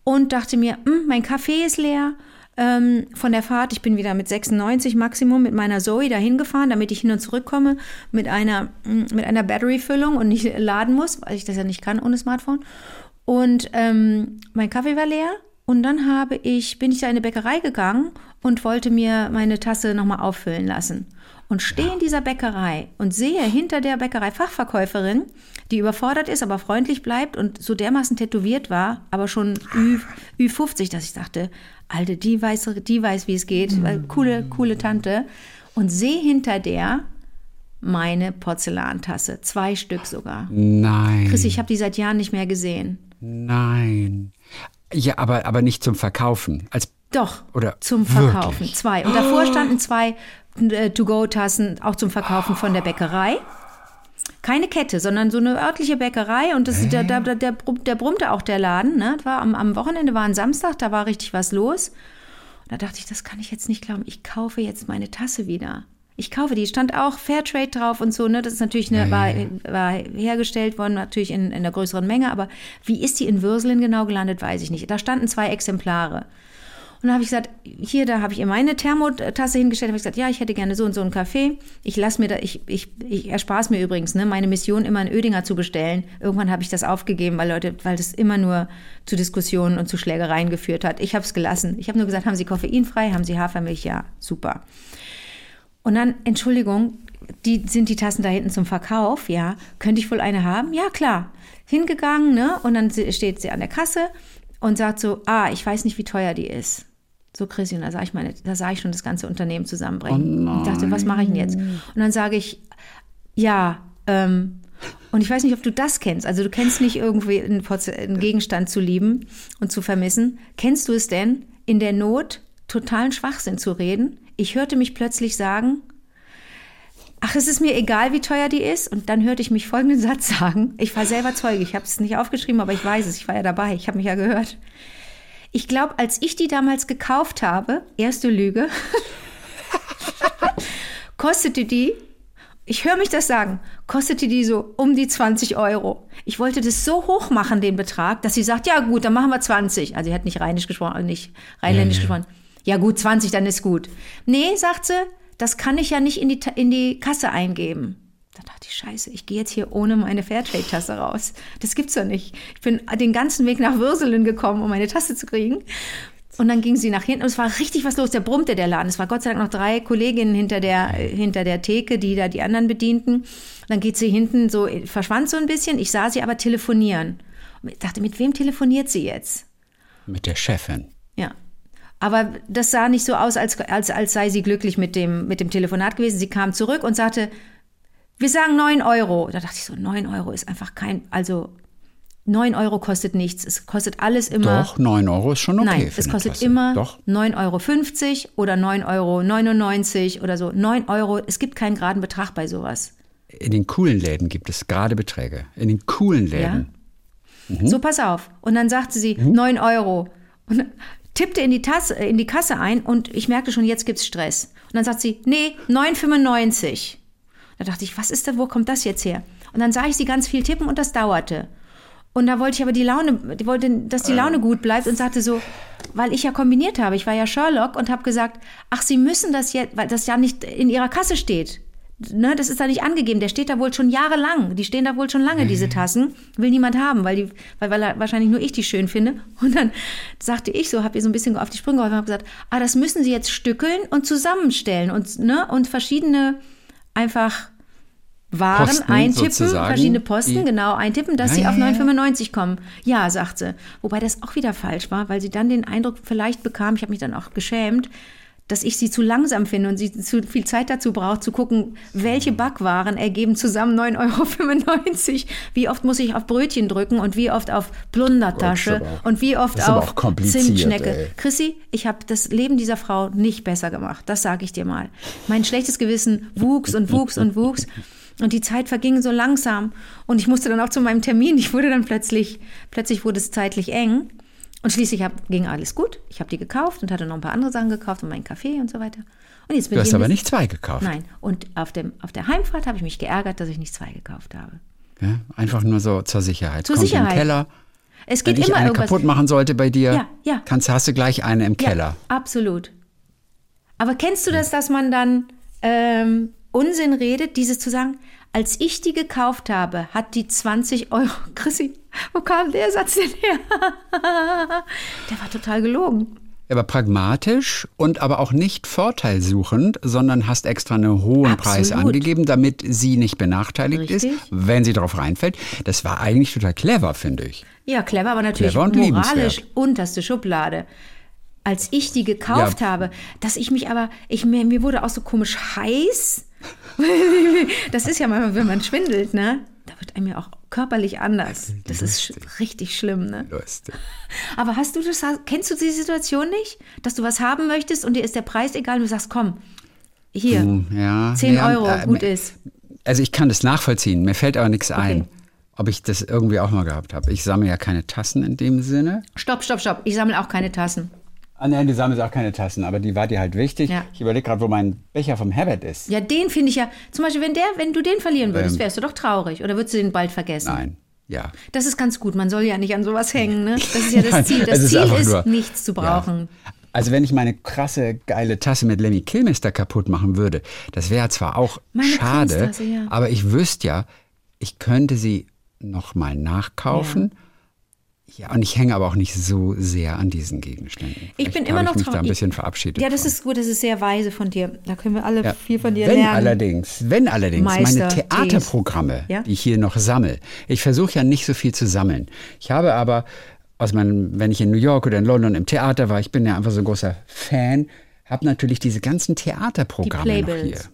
und dachte mir, hm, mein Kaffee ist leer. Ähm, von der Fahrt, ich bin wieder mit sechsundneunzig Maximum mit meiner Zoe dahin gefahren, damit ich hin und zurück komme mit einer, mit einer Battery-Füllung und nicht laden muss, weil ich das ja nicht kann ohne Smartphone. Und ähm, mein Kaffee war leer und dann habe ich, bin ich da in eine Bäckerei gegangen und wollte mir meine Tasse nochmal auffüllen lassen. Und stehe in dieser Bäckerei und sehe hinter der Bäckerei Fachverkäuferin, die überfordert ist, aber freundlich bleibt und so dermaßen tätowiert war, aber schon Ü, Ü fünfzig, dass ich dachte, Alter, die weiß, die weiß, wie es geht, weil coole, coole Tante. Und sehe hinter der meine Porzellantasse, zwei Stück sogar. Nein. Chris, ich habe die seit Jahren nicht mehr gesehen. Nein. Ja, aber, aber nicht zum Verkaufen. Als Doch, oder zum Verkaufen, wirklich? zwei. Und davor standen zwei äh, To-Go-Tassen, auch zum Verkaufen von der Bäckerei. Keine Kette, sondern so eine örtliche Bäckerei. Und das, äh? der, der, der, der, der brummte auch, der Laden. Ne? Das war am, am Wochenende war ein Samstag, da war richtig was los. Und da dachte ich, das kann ich jetzt nicht glauben. Ich kaufe jetzt meine Tasse wieder. Ich kaufe die. Stand auch Fairtrade drauf und so. Ne? Das ist natürlich eine, war, war hergestellt worden, natürlich in, in einer größeren Menge. Aber wie ist die in Würselen genau gelandet, weiß ich nicht. Da standen zwei Exemplare. Und da habe ich gesagt, hier, da habe ich ihr meine Thermotasse hingestellt, habe ich gesagt, ja, ich hätte gerne so und so einen Kaffee. Ich lasse mir da, ich, ich, ich erspare es mir übrigens, ne, meine Mission immer in Oedinger zu bestellen. Irgendwann habe ich das aufgegeben, weil Leute, weil das immer nur zu Diskussionen und zu Schlägereien geführt hat. Ich habe es gelassen. Ich habe nur gesagt, haben Sie koffeinfrei, haben Sie Hafermilch? Ja, super. Und dann, Entschuldigung, die, sind die Tassen da hinten zum Verkauf? Ja. Könnte ich wohl eine haben? Ja, klar. Hingegangen, ne, und dann steht sie an der Kasse und sagt so, ah, ich weiß nicht, wie teuer die ist. So, Chrissy, und da sah ich meine, da sah ich schon das ganze Unternehmen zusammenbrechen. Oh ich dachte, was mache ich denn jetzt? Und dann sage ich, ja, ähm, und ich weiß nicht, ob du das kennst. Also du kennst nicht irgendwie einen, einen Gegenstand zu lieben und zu vermissen. Kennst du es denn, in der Not totalen Schwachsinn zu reden? Ich hörte mich plötzlich sagen, ach, es ist mir egal, wie teuer die ist. Und dann hörte ich mich folgenden Satz sagen. Ich war selber Zeuge, ich habe es nicht aufgeschrieben, aber ich weiß es, ich war ja dabei, ich habe mich ja gehört. Ich glaube, als ich die damals gekauft habe, erste Lüge, kostete die, ich höre mich das sagen, kostete die so um die zwanzig Euro. Ich wollte das so hoch machen, den Betrag, dass sie sagt, ja gut, dann machen wir zwanzig. Also sie hat nicht rheinisch gesprochen, nicht rheinländisch ja, ja. gesprochen. Ja gut, zwanzig, dann ist gut. Nee, sagt sie, das kann ich ja nicht in die, in die Kasse eingeben. Da dachte ich, scheiße, ich gehe jetzt hier ohne meine Fairtrade-Tasse raus. Das gibt's doch nicht. Ich bin den ganzen Weg nach Würselen gekommen, um meine Tasse zu kriegen. Und dann ging sie nach hinten und es war richtig was los. Der brummte, der Laden. Es war Gott sei Dank noch drei Kolleginnen hinter der, hinter der Theke, die da die anderen bedienten. Dann geht sie hinten so, verschwand so ein bisschen. Ich sah sie aber telefonieren. Und ich dachte, mit wem telefoniert sie jetzt? Mit der Chefin. Ja. Aber das sah nicht so aus, als, als, als sei sie glücklich mit dem, mit dem Telefonat gewesen. Sie kam zurück und sagte, wir sagen neun Euro. Da dachte ich so, neun Euro ist einfach kein, also neun Euro kostet nichts. Es kostet alles immer. Doch, neun Euro ist schon okay. Nein, für es eine kostet Tasse. immer Doch. neun Euro fünfzig oder neun Euro neunundneunzig oder so. neun Euro, es gibt keinen geraden Betrag bei sowas. In den coolen Läden gibt es gerade Beträge. In den coolen Läden. Ja? Mhm. So, pass auf. Und dann sagte sie, mhm. neun Euro. Und tippte in die, Tasse, in die Kasse ein und ich merkte schon, jetzt gibt's Stress. Und dann sagt sie, nee, neun fünfundneunzig. Da dachte ich, was ist das, wo kommt das jetzt her? Und dann sah ich sie ganz viel tippen und das dauerte. Und da wollte ich aber die Laune, ich wollte, dass die Laune gut bleibt und sagte so, weil ich ja kombiniert habe, ich war ja Sherlock und habe gesagt, ach, Sie müssen das jetzt, weil das ja nicht in Ihrer Kasse steht. Ne, das ist da nicht angegeben, der steht da wohl schon jahrelang, die stehen da wohl schon lange, diese Tassen, will niemand haben, weil, die, weil, weil wahrscheinlich nur ich die schön finde. Und dann sagte ich so, habe ihr so ein bisschen auf die Sprünge geholfen und habe gesagt, ah, das müssen Sie jetzt stückeln und zusammenstellen und, ne, und verschiedene einfach Waren Posten, eintippen, sozusagen. verschiedene Posten, Die, genau, eintippen, dass ja, sie auf ja, neun ja. fünfundneunzig kommen. Ja, sagt sie. Wobei das auch wieder falsch war, weil sie dann den Eindruck vielleicht bekam, ich habe mich dann auch geschämt, dass ich sie zu langsam finde und sie zu viel Zeit dazu braucht, zu gucken, welche Backwaren ergeben zusammen neun Euro fünfundneunzig. Wie oft muss ich auf Brötchen drücken und wie oft auf Plundertasche Gott, und wie oft das ist aber auf auch kompliziert, Zimtschnecke. ey. Chrissy, ich habe das Leben dieser Frau nicht besser gemacht. Das sage ich dir mal. Mein schlechtes Gewissen wuchs und wuchs und wuchs. Und die Zeit verging so langsam. Und ich musste dann auch zu meinem Termin. Ich wurde dann plötzlich, plötzlich wurde es zeitlich eng. Und schließlich hab, ging alles gut. Ich habe die gekauft und hatte noch ein paar andere Sachen gekauft und meinen Kaffee und so weiter. Und jetzt bin Du ich hast aber jetzt, nicht zwei gekauft. Nein. Und auf, dem, auf der Heimfahrt habe ich mich geärgert, dass ich nicht zwei gekauft habe. Ja, einfach nur so zur Sicherheit. Zur Kommt Sicherheit. in den Keller. Es geht Wenn ich immer eine irgendwas. kaputt machen sollte bei dir, Ja, ja. kannst, hast du gleich eine im Keller. Ja, absolut. Aber kennst du das, dass man dann ähm, Unsinn redet, dieses zu sagen, als ich die gekauft habe, hat die zwanzig Euro. Chrissy, wo kam der Satz denn her? Der war total gelogen. Aber pragmatisch und aber auch nicht vorteilsuchend, sondern hast extra einen hohen Absolut. Preis angegeben, damit sie nicht benachteiligt Richtig. ist, wenn sie darauf reinfällt. Das war eigentlich total clever, finde ich. Ja, clever, aber natürlich Clever und moralisch liebenswert. unterste Schublade. Als ich die gekauft Ja. habe, dass ich mich aber, ich, mir, mir wurde auch so komisch heiß. Das ist ja manchmal, wenn man schwindelt, ne? Da wird einem ja auch körperlich anders. Das ist sch- richtig schlimm, ne? Lustig. Aber hast du das, kennst du die Situation nicht? Dass du was haben möchtest und dir ist der Preis egal und du sagst, komm, hier, Hm, ja, zehn ja, Euro, äh, gut ist. Also ich kann das nachvollziehen, mir fällt aber nichts ein, Okay. ob ich das irgendwie auch mal gehabt habe. Ich sammle ja keine Tassen in dem Sinne. Stopp, stopp, stopp. Ich sammle auch keine Tassen. Ah nein, du sammelst auch keine Tassen, aber die war dir halt wichtig. Ja. Ich überlege gerade, wo mein Becher vom Herbert ist. Ja, den finde ich ja, zum Beispiel, wenn, der, wenn du den verlieren würdest, Ähm. wärst du doch traurig. Oder würdest du den bald vergessen? Nein, ja. Das ist ganz gut. Man soll ja nicht an sowas hängen. Ne? Das ist ja das Nein, Ziel. es Das ist Ziel einfach ist, nur- nichts zu brauchen. Ja. Also wenn ich meine krasse, geile Tasse mit Lemmy Kilmister kaputt machen würde, das wäre zwar auch Meine schade, Kunsttasse, ja. aber ich wüsste ja, ich könnte sie nochmal nachkaufen. Ja. und ich hänge aber auch nicht so sehr an diesen Gegenständen. Ich Vielleicht bin habe immer noch ich mich da ein traurig. bisschen verabschiedet. Ja, das von. ist gut. Das ist sehr weise von dir. Da können wir alle Ja. viel von dir wenn lernen. allerdings, wenn allerdings Meister, meine Theaterprogramme, Ja? die ich hier noch sammle, ich versuche ja nicht so viel zu sammeln. Ich habe aber aus meinem, wenn ich in New York oder in London im Theater war, ich bin ja einfach so ein großer Fan, habe natürlich diese ganzen Theaterprogramme Die noch hier. Playbills.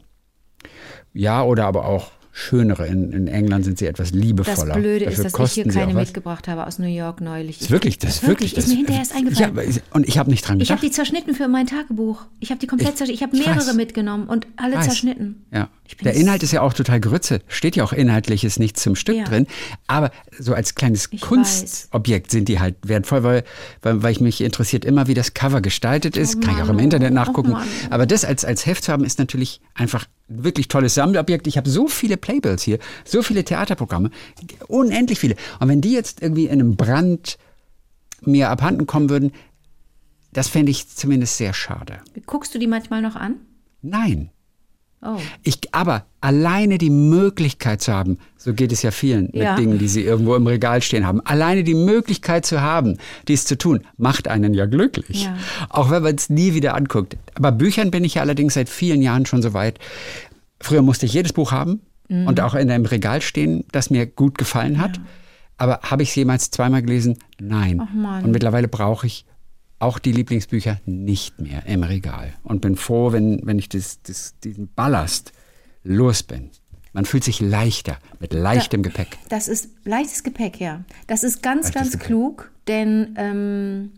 Ja, oder aber auch schönere. In, in England sind sie etwas Das liebevoller. Blöde Dafür ist, dass ich hier kosten sie keine auch was. mitgebracht habe aus New York neulich. Das ist wirklich, das ist wirklich. Ist das, mir hinterher erst Ja, eingefallen. aber- und ich habe nicht dran Ich habe gedacht. die zerschnitten für mein Tagebuch. Ich habe die komplett Ich- zerschnitten. Ich habe ich mehrere weiß. mitgenommen und alle Weiß. zerschnitten. Ja. Ich bin Der s- Inhalt ist ja auch total Grütze. Steht ja auch inhaltliches nichts zum Stück Ja. drin. Aber so als kleines Ich Kunstobjekt sind die halt wertvoll, weil, weil, weil ich mich interessiert immer, wie das Cover gestaltet ist. Kann ich auch im Mann, Internet oh nachgucken. Mann. Aber das als, als Heft zu haben, ist natürlich einfach ein wirklich tolles Sammelobjekt. Ich habe so viele Playbills hier, so viele Theaterprogramme, unendlich viele. Und wenn die jetzt irgendwie in einem Brand mir abhanden kommen würden, das fände ich zumindest sehr schade. Guckst du die manchmal noch an? Nein. Oh. Ich, aber alleine die Möglichkeit zu haben, so geht es ja vielen mit Ja. Dingen, die sie irgendwo im Regal stehen haben, alleine die Möglichkeit zu haben, dies zu tun, macht einen ja glücklich. Ja. Auch wenn man es nie wieder anguckt. Bei Büchern bin ich ja allerdings seit vielen Jahren schon so weit. Früher musste ich jedes Buch haben Mhm. und auch in einem Regal stehen, das mir gut gefallen hat. Ja. Aber habe ich es jemals zweimal gelesen? Nein. Ach Mann. Und mittlerweile brauche ich auch die Lieblingsbücher nicht mehr im Regal. Und bin froh, wenn, wenn ich das, das, diesen Ballast los bin. Man fühlt sich leichter, mit leichtem Gepäck. Das ist leichtes Gepäck, ja. Das ist ganz, Leichtes ganz Gepäck. klug, denn, ähm,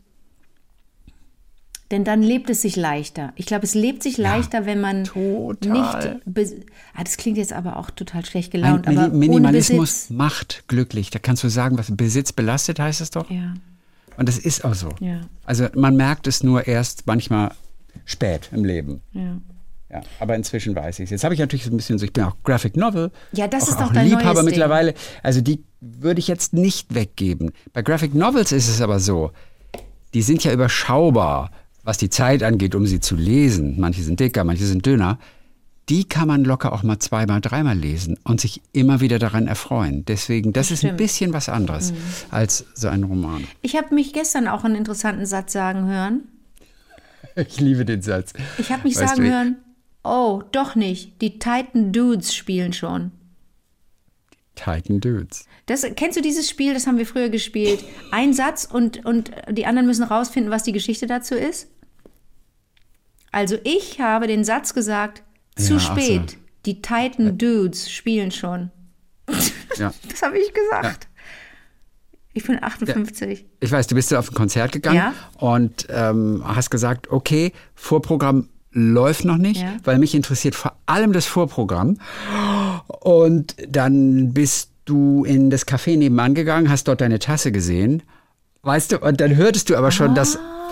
denn dann lebt es sich leichter. Ich glaube, es lebt sich leichter, wenn man total. nicht... Bes- ah, das klingt jetzt aber auch total schlecht Ein gelaunt, aber Mini- Minimalismus ohne macht glücklich. Da kannst du sagen, was Besitz belastet, heißt es doch. Besitz. Ja, Und das ist auch so. ja, Also man merkt es nur erst manchmal spät im Leben. ja. Ja, aber inzwischen weiß ich es. Jetzt habe ich natürlich so ein bisschen so, ich bin auch Graphic Novel. Ja, das auch, ist doch auch dein Liebhaber neues Ding. mittlerweile. Also die würde ich jetzt nicht weggeben. Bei Graphic Novels ist es aber so, die sind ja überschaubar, was die Zeit angeht, um sie zu lesen. Manche sind dicker, manche sind dünner. Die kann man locker auch mal zweimal, dreimal lesen und sich immer wieder daran erfreuen. Deswegen, das, Das ist ein stimmt. bisschen was anderes Mhm. als so ein Roman. Ich habe mich gestern auch einen interessanten Satz sagen hören. Ich liebe den Satz. Ich habe mich Weißt sagen du, hören, oh, doch nicht, die Titan Dudes spielen schon. Titan Dudes. Das, kennst du dieses Spiel? Das haben wir früher gespielt. Ein Satz und, und die anderen müssen rausfinden, was die Geschichte dazu ist. Also ich habe den Satz gesagt, zu Ja, ach so. spät, die Titan Dudes spielen schon. Ja. Das habe ich gesagt. Ich bin achtundfünfzig. Ich weiß, du bist ja auf ein Konzert gegangen Ja. und ähm, hast gesagt, okay, Vorprogramm läuft noch nicht, Ja. weil mich interessiert vor allem das Vorprogramm. Und dann bist du in das Café nebenan gegangen, hast dort deine Tasse gesehen, weißt du, und dann hörtest du aber schon, dass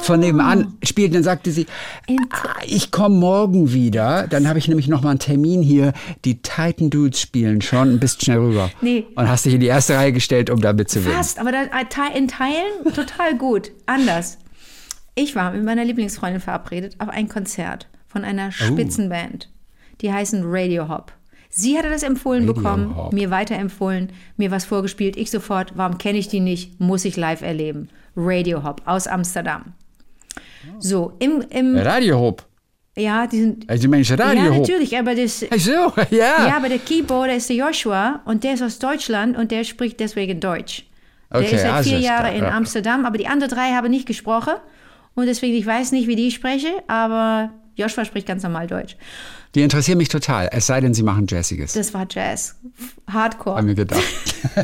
von nebenan spielt. Dann sagte sie, ah, ich komme morgen wieder. Dann habe ich nämlich noch mal einen Termin hier. Die Titan Dudes spielen schon und bist schnell rüber. Nee. Und hast dich in die erste Reihe gestellt, um da mitzuwirken. Fast, aber da, in Teilen total gut. Anders. Ich war mit meiner Lieblingsfreundin verabredet auf ein Konzert von einer Spitzenband. Die heißen Radio Hop. Sie hatte das empfohlen Radio bekommen, Hop. mir weiterempfohlen, mir was vorgespielt. Ich sofort, warum kenne ich die nicht? Muss ich live erleben. Radio Hop aus Amsterdam. So, im... im Radio Hop. ja, die sind... Also Mensch, Radio ja, Hop. natürlich, aber das... Ach so, ja. Ja, aber der Keyboarder ist der Joshua und der ist aus Deutschland und der spricht deswegen Deutsch. Der Okay, ist seit also vier ist Jahren klar, in ja. Amsterdam, aber die anderen drei haben nicht gesprochen und deswegen, ich weiß nicht, wie die sprechen, aber Joshua spricht ganz normal Deutsch. Die interessieren mich total, es sei denn, sie machen Jazziges. Das war Jazz. Hardcore. Habe ich mir gedacht.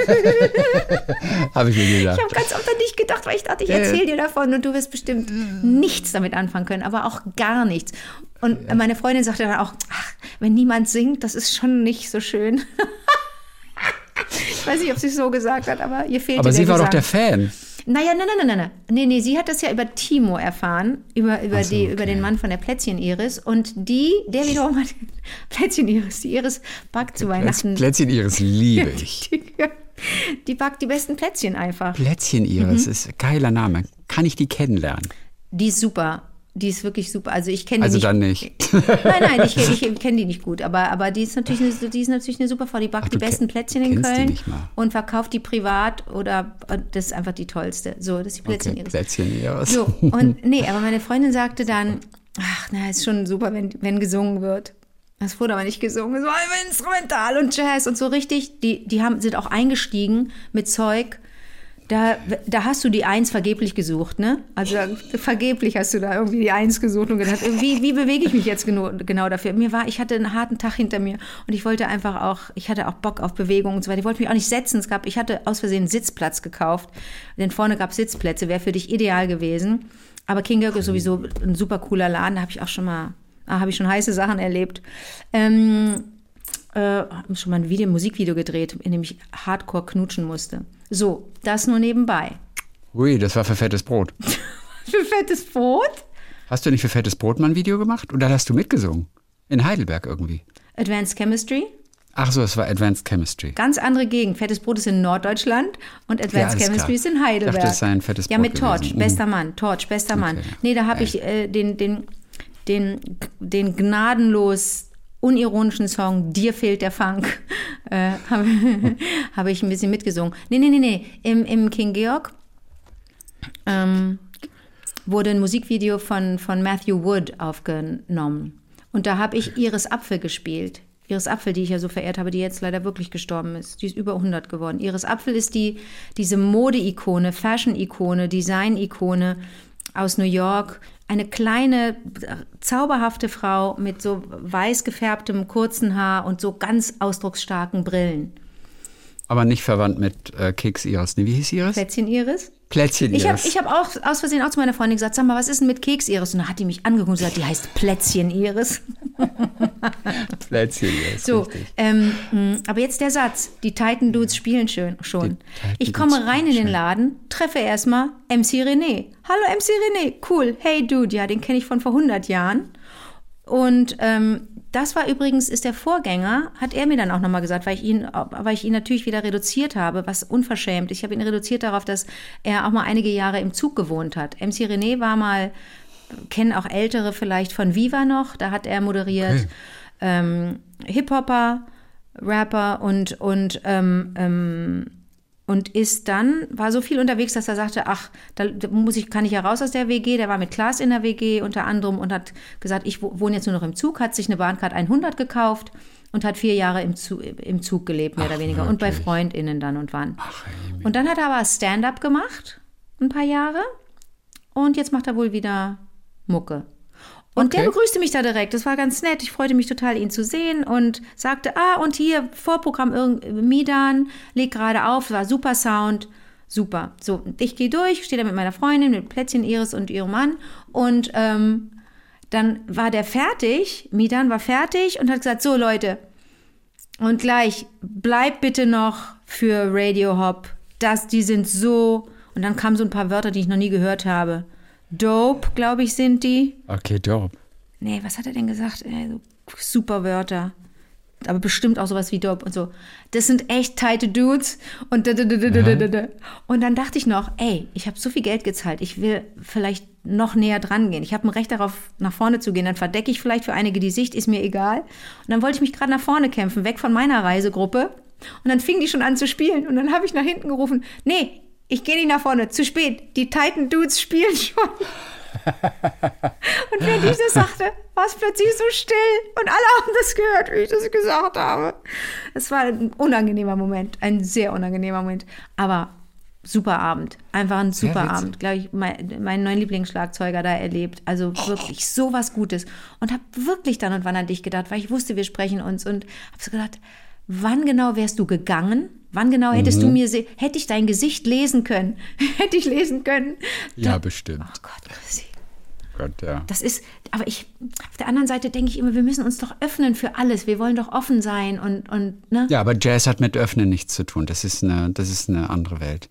Habe ich mir gedacht. Ich habe ganz oft an dich gedacht, weil ich dachte, ich erzähle dir davon und du wirst bestimmt nichts damit anfangen können, aber auch gar nichts. Und meine Freundin sagte dann auch, ach, wenn niemand singt, das ist schon nicht so schön. Ich weiß nicht, ob sie es so gesagt hat, aber ihr fehlt Aber der sie war Gesang. doch der Fan. Naja, nein, nein, nein, nein. Nee, nee, sie hat das ja über Timo erfahren, über, über, Ach so, die, okay. über den Mann von der Plätzchen-Iris. Und die, der wiederum hat Plätzchen-Iris, die Iris backt zu Weihnachten. Plätzchen Iris liebe ich. Die, die backt die besten Plätzchen einfach. Plätzchen Iris Mhm. ist ein geiler Name. Kann ich die kennenlernen? Die ist super. Die ist wirklich super. Also ich kenne die Also nicht. dann nicht. Nein, nein, ich, ich kenne die nicht gut. Aber, aber die, ist natürlich eine, die ist natürlich eine super Frau. Die backt Ach, die du besten ke- Plätzchen in kennst die Köln nicht mal. und verkauft die privat. Oder das ist einfach die tollste. So, das ist die Plätzchen Okay, Iris. Plätzchen Iris. So, und nee, aber meine Freundin sagte dann, ach, na, ist schon super, wenn, wenn gesungen wird. Es wurde aber nicht gesungen, es war immer Instrumental und Jazz und so richtig. Die, die haben, sind auch eingestiegen mit Zeug. Da, da hast du die Eins vergeblich gesucht, ne? Also vergeblich hast du da irgendwie die Eins gesucht und gedacht, wie, wie bewege ich mich jetzt genau, genau dafür? Mir war, ich hatte einen harten Tag hinter mir und ich wollte einfach auch, ich hatte auch Bock auf Bewegung und so weiter. Ich wollte mich auch nicht setzen. Es gab, ich hatte aus Versehen einen Sitzplatz gekauft, denn vorne gab es Sitzplätze, wäre für dich ideal gewesen. Aber King George ist sowieso ein super cooler Laden, da habe ich auch schon mal, da habe ich schon heiße Sachen erlebt. Ähm, äh, habe schon mal ein Video, ein Musikvideo gedreht, in dem ich hardcore knutschen musste. So, das nur nebenbei. Ui, das war für fettes Brot. Für fettes Brot? Hast du nicht für fettes Brot mal ein Video gemacht? Oder hast du mitgesungen? In Heidelberg irgendwie. Advanced Chemistry? Ach so, es war Advanced Chemistry. Ganz andere Gegend. Fettes Brot ist in Norddeutschland und Advanced alles Chemistry klar. ist in Heidelberg. Ich dachte, es sei ein fettes Ja, Brot mit Torch, gewesen. bester Mann. Torch, bester Mann. Okay. Nee, da habe ich äh, den, den, den, den gnadenlos unironischen Song Dir fehlt der Funk äh, habe hab ich ein bisschen mitgesungen. Nee, nee, nee, nee. Im, im King Georg ähm, wurde ein Musikvideo von, von Matthew Wood aufgenommen. Und da habe ich Iris Apfel gespielt. Iris Apfel, die ich ja so verehrt habe, die jetzt leider wirklich gestorben ist. Die ist über hundert geworden. Iris Apfel ist die, diese Mode-Ikone, Fashion-Ikone, Design-Ikone aus New York. Eine kleine, zauberhafte Frau mit so weiß gefärbtem, kurzen Haar und so ganz ausdrucksstarken Brillen. Aber nicht verwandt mit äh, Keks Iris. Nee, wie hieß Iris? Plätzchen Iris? Plätzchen Iris. Ich habe ich hab auch aus Versehen auch zu meiner Freundin gesagt, sag mal, was ist denn mit Keks Iris? Und dann hat die mich angeguckt und gesagt, die heißt Plätzchen Iris. Plätzchen Iris. So, richtig. ähm, mh, aber jetzt der Satz, die Titan Dudes spielen schön, schon. Die Titan Ich Dudes komme rein in spielen den Laden, treffe erstmal M C René. Hallo M C René, cool, hey Dude, ja, den kenne ich von vor hundert Jahren. Und ähm, das war übrigens, ist der Vorgänger, hat er mir dann auch nochmal gesagt, weil ich ihn, weil ich ihn natürlich wieder reduziert habe, was unverschämt. Ich habe ihn reduziert darauf, dass er auch mal einige Jahre im Zug gewohnt hat. M C René war mal, kennen auch Ältere vielleicht von Viva noch, da hat er moderiert. Okay. Ähm, Hip-Hopper, Rapper und, und, ähm, ähm, und ist dann, war so viel unterwegs, dass er sagte, ach, da muss ich, kann ich ja raus aus der W G. Der war mit Klaas in der W G unter anderem und hat gesagt, ich wohne jetzt nur noch im Zug, hat sich eine Bahncard hundert gekauft und hat vier Jahre im Zug, im Zug gelebt, mehr Ach, oder weniger. Und bei wirklich? FreundInnen dann und wann. Ach, ey, Und dann hat er aber Stand-up gemacht, ein paar Jahre. Und jetzt macht er wohl wieder Mucke. Und Okay. der begrüßte mich da direkt. Das war ganz nett. Ich freute mich total, ihn zu sehen und sagte, ah, und hier, Vorprogramm irgend- Midan, leg gerade auf, war super Sound, super. So, ich gehe durch, stehe da mit meiner Freundin, mit Plätzchen Iris und ihrem Mann und ähm, dann war der fertig, Midan war fertig und hat gesagt, so Leute, und gleich, bleibt bitte noch für Radio Hop, das, die sind so, und dann kamen so ein paar Wörter, die ich noch nie gehört habe. Dope, glaube ich, sind die. Okay, dope. Nee, was hat er denn gesagt? Äh, so super Wörter. Aber bestimmt auch sowas wie Dope und so. Das sind echt tighte Dudes. Und, da, da, da, da, da, da, da. Und dann dachte ich noch, ey, ich habe so viel Geld gezahlt, ich will vielleicht noch näher dran gehen. Ich habe ein Recht darauf, nach vorne zu gehen. Dann verdecke ich vielleicht für einige die Sicht, ist mir egal. Und dann wollte ich mich gerade nach vorne kämpfen, weg von meiner Reisegruppe. Und dann fingen die schon an zu spielen. Und dann habe ich nach hinten gerufen, nee, ich gehe nicht nach vorne, zu spät. Die Titan Dudes spielen schon. Und während ich das sagte, war es plötzlich so still und alle haben das gehört, wie ich das gesagt habe. Es war ein unangenehmer Moment, ein sehr unangenehmer Moment, aber super Abend, einfach ein super ja, Abend, glaube ich, mein, meinen neuen Lieblingsschlagzeuger da erlebt, also wirklich so was Gutes und habe wirklich dann und wann an dich gedacht, weil ich wusste, wir sprechen uns und habe so gedacht, wann genau wärst du gegangen? Wann genau hättest mhm. du mir, se- hätte ich dein Gesicht lesen können? hätte ich lesen können? Ja, da, bestimmt. Oh Gott, Chrissy. Gott, ja. Das ist, aber ich, auf der anderen Seite denke ich immer, wir müssen uns doch öffnen für alles. Wir wollen doch offen sein und, und ne? Ja, aber Jazz hat mit Öffnen nichts zu tun. Das ist eine, das ist eine andere Welt.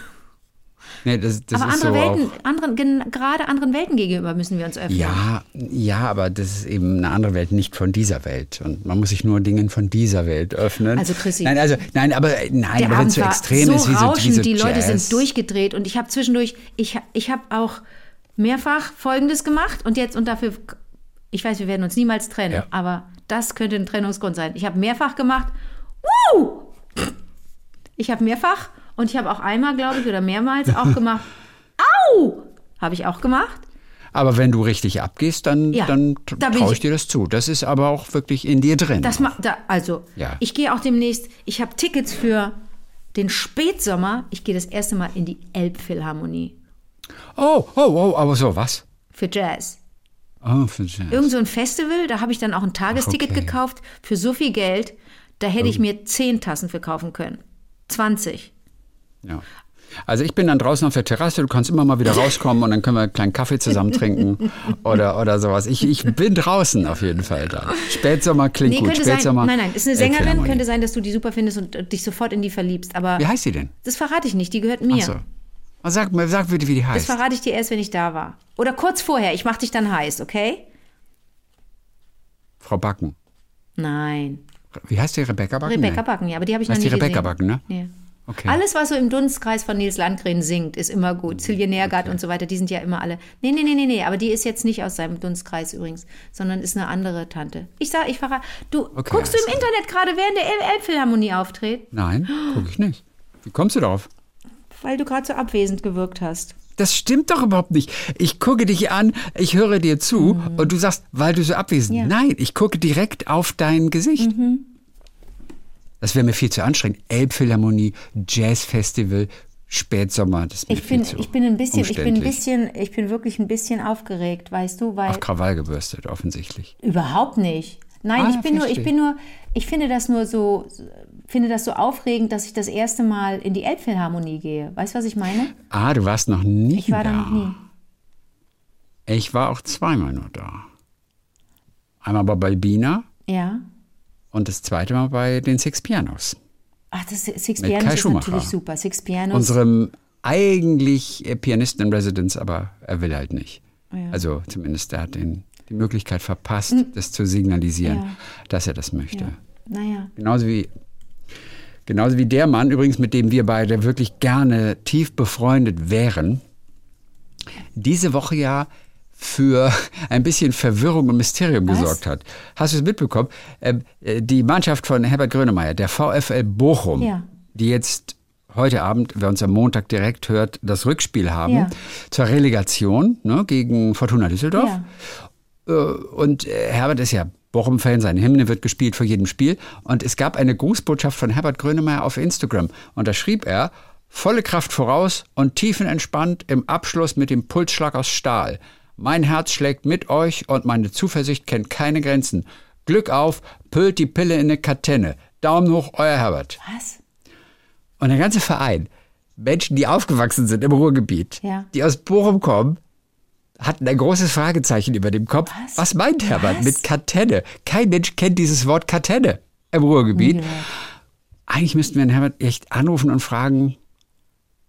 Nee, das, das aber ist andere so Welten, auch, anderen, gen, gerade anderen Welten gegenüber müssen wir uns öffnen. Ja, ja, aber das ist eben eine andere Welt, nicht von dieser Welt. Und man muss sich nur Dingen von dieser Welt öffnen. Also Chrissy, nein, also nein, aber nein, der aber wenn es so war extrem so ist, wie so, rauschend, wie so die Jazz. Leute sind durchgedreht und ich habe zwischendurch, ich, ich habe auch mehrfach Folgendes gemacht und jetzt und dafür, ich weiß, wir werden uns niemals trennen, Ja. aber das könnte ein Trennungsgrund sein. Ich habe mehrfach gemacht, Woo! Ich habe mehrfach und ich habe auch einmal, glaube ich, oder mehrmals auch gemacht, Au! Habe ich auch gemacht. Aber wenn du richtig abgehst, dann, Ja, dann da bin traue ich- ich dir das zu. Das ist aber auch wirklich in dir drin. Das ma- da, also, Ja. ich gehe auch demnächst, ich habe Tickets für den Spätsommer. Ich gehe das erste Mal in die Elbphilharmonie oh, oh, oh, aber so, was? für Jazz. Oh, für Jazz. Irgend so ein Festival, da habe ich dann auch ein Tagesticket okay. gekauft für so viel Geld. Da hätte ich mir zehn Tassen für kaufen können. zwanzig. Ja. Also ich bin dann draußen auf der Terrasse, du kannst immer mal wieder rauskommen und dann können wir einen kleinen Kaffee zusammen trinken oder, oder sowas. Ich, ich bin draußen auf jeden Fall da. Spätsommer klingt Nee, gut. könnte sein, Spätsommer, nein, nein, ist eine Sängerin, Elbphilharmonie. könnte sein, dass du die super findest und äh, dich sofort in die verliebst. Aber Wie heißt sie denn? das verrate ich nicht, die gehört mir. Ach so. Oh, Sag, sag bitte, wie die Das heißt. verrate ich dir erst, wenn ich da war. Oder kurz vorher, ich mache dich dann heiß, okay? Frau Backen. Nein. Wie heißt die? Rebecca Backen? Rebecca Nee. Backen, ja, aber die habe ich noch Heißt nie die Rebecca gesehen. Backen, ne? Ja. Okay. Alles, was so im Dunstkreis von Nils Landgren singt, ist immer gut. Silje Nergard und so weiter, die sind ja immer alle. Nee, nee, nee, nee, nee, aber die ist jetzt nicht aus seinem Dunstkreis übrigens, sondern ist eine andere Tante. Ich sag, ich verrate. Du, Okay, guckst du im alles Internet gerade, während der El- Elbphilharmonie auftritt? Nein, gucke ich nicht. Wie kommst du darauf? Weil du gerade so abwesend gewirkt hast. Das stimmt doch überhaupt nicht. Ich gucke dich an, ich höre dir zu und du sagst, weil du so abwesend. Ja. Nein, ich gucke direkt auf dein Gesicht. Das wäre mir viel zu anstrengend. Elbphilharmonie, Jazzfestival, Spätsommer, das ist mir Ich viel bin, zu ich bin ein bisschen, ich bin ein umständlich. bisschen, ich bin wirklich ein bisschen aufgeregt, weißt du, weil Auf Krawall gebürstet, offensichtlich. überhaupt nicht. Nein, Ah, ich bin nur, ich verstehe. bin nur, ich finde das nur so, finde das so aufregend, dass ich das erste Mal in die Elbphilharmonie gehe. Weißt du, was ich meine? Ah, du warst noch nie Ich war da. da noch nie. Ich war auch zweimal nur da. Einmal bei Balbina Ja. und das zweite Mal bei den Six Pianos. Ach, das Six Mit Kai Pianos ist Schumacher. natürlich super. Six Pianos. Unserem eigentlich äh, Pianisten in Residence, aber er will halt nicht. Ja. Also zumindest er hat den, die Möglichkeit verpasst, das zu signalisieren, Ja. dass er das möchte. ja. Naja. Genauso wie, genauso wie der Mann, übrigens, mit dem wir beide wirklich gerne tief befreundet wären, diese Woche ja für ein bisschen Verwirrung und Mysterium Was? gesorgt hat. Hast du es mitbekommen? Ähm, äh, die Mannschaft von Herbert Grönemeyer, der VfL Bochum, Ja. die jetzt heute Abend, wer uns am Montag direkt hört, das Rückspiel haben Ja. zur Relegation, ne, gegen Fortuna Düsseldorf. Ja. Äh, Und äh, Herbert ist ja Bochum-Fan, seine Hymne wird gespielt vor jedem Spiel. Und es gab eine Grußbotschaft von Herbert Grönemeyer auf Instagram. Und da schrieb er, volle Kraft voraus und tiefenentspannt im Abschluss mit dem Pulsschlag aus Stahl. Mein Herz schlägt mit euch und meine Zuversicht kennt keine Grenzen. Glück auf, püllt die Pille in eine Katenne. Daumen hoch, euer Herbert. Was? Und der ganze Verein, Menschen, die aufgewachsen sind im Ruhrgebiet, Ja. die aus Bochum kommen, hatten ein großes Fragezeichen über dem Kopf. Was? Was, meint Herbert Was? mit Katenne? Kein Mensch kennt dieses Wort Katenne im Ruhrgebiet. Ja. Eigentlich müssten wir den Herbert echt anrufen und fragen,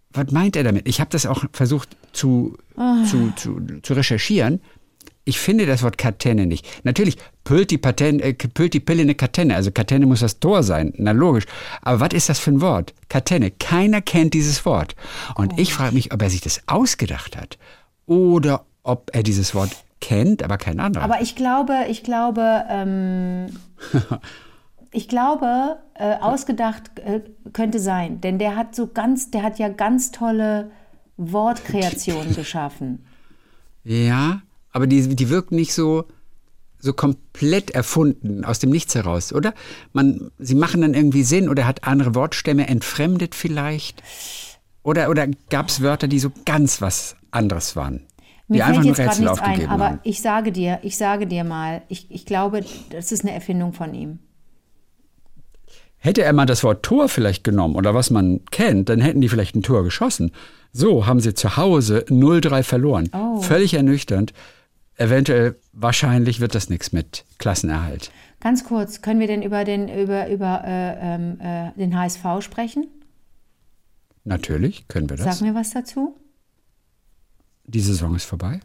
was meint er damit? Ich habe das auch versucht zu, oh. zu, zu, zu recherchieren. Ich finde das Wort Katenne nicht. Natürlich püllt die, Paten, äh, püllt die Pille eine Katenne. Also Katenne muss das Tor sein. Na logisch. Aber was ist das für ein Wort? Katenne. Keiner kennt dieses Wort. Und oh. ich frage mich, ob er sich das ausgedacht hat. Oder ob er dieses Wort kennt, aber kein anderer. Aber ich glaube, ich glaube, ähm, ich glaube, äh, ausgedacht äh, könnte sein. Denn der hat so ganz, der hat ja ganz tolle Wortkreationen geschaffen. Ja, aber die, die wirken nicht so, so komplett erfunden, aus dem Nichts heraus, oder? Man, sie machen dann irgendwie Sinn oder hat andere Wortstämme entfremdet vielleicht? Oder, oder gab es Wörter, die so ganz was anderes waren? Mir die fällt einfach jetzt nur gerade Rätsel nichts ein, aufgegeben aber haben. ich sage dir, ich sage dir mal, ich, ich glaube, das ist eine Erfindung von ihm. Hätte er mal das Wort Tor vielleicht genommen oder was man kennt, dann hätten die vielleicht ein Tor geschossen. So haben sie zu Hause null drei verloren. Oh. Völlig ernüchternd. Eventuell, wahrscheinlich wird das nichts mit Klassenerhalt. Ganz kurz, können wir denn über den, über, über, äh, äh, den H S V sprechen? Natürlich können wir das. Sag mir was dazu. Die Saison ist vorbei.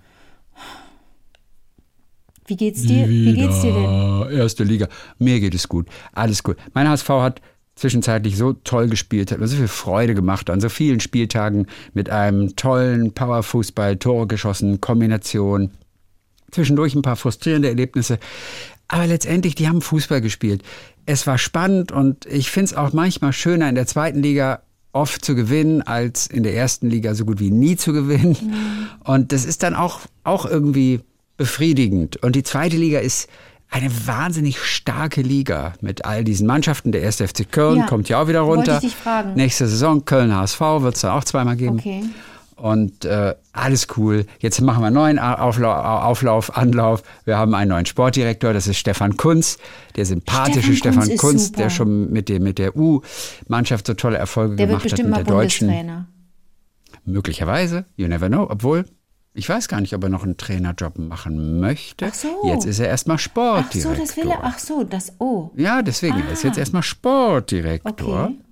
Wie geht's dir? Wie geht's dir denn? Erste Liga. Mir geht es gut. Alles gut. Mein H S V hat zwischenzeitlich so toll gespielt, hat mir so viel Freude gemacht an so vielen Spieltagen mit einem tollen Powerfußball, Tore geschossen, Kombination. Zwischendurch ein paar frustrierende Erlebnisse. Aber letztendlich, die haben Fußball gespielt. Es war spannend und ich finde es auch manchmal schöner, in der zweiten Liga oft zu gewinnen, als in der ersten Liga so gut wie nie zu gewinnen. Mhm. Und das ist dann auch, auch irgendwie befriedigend. Und die zweite Liga ist eine wahnsinnig starke Liga mit all diesen Mannschaften. Der erste F C Köln ja, kommt ja auch wieder runter. Wollte ich dich fragen. Nächste Saison Köln H S V wird es dann auch zweimal geben. Okay. Und äh, alles cool. Jetzt machen wir einen neuen Auflauf, Auflauf, Anlauf. Wir haben einen neuen Sportdirektor, das ist Stefan Kunz, der sympathische Stefan, Stefan Kunz, Kunz der schon mit, dem, mit der U-Mannschaft so tolle Erfolge der gemacht wird hat. Mit bestimmt der mal deutschen. Bundestrainer. Möglicherweise, you never know. Obwohl, ich weiß gar nicht, ob er noch einen Trainerjob machen möchte. Ach so. Jetzt ist er erstmal Sportdirektor. Ach so, das will er. Ach so, das Oh. Ja, deswegen. Ah. Er ist jetzt erstmal Sportdirektor. Okay.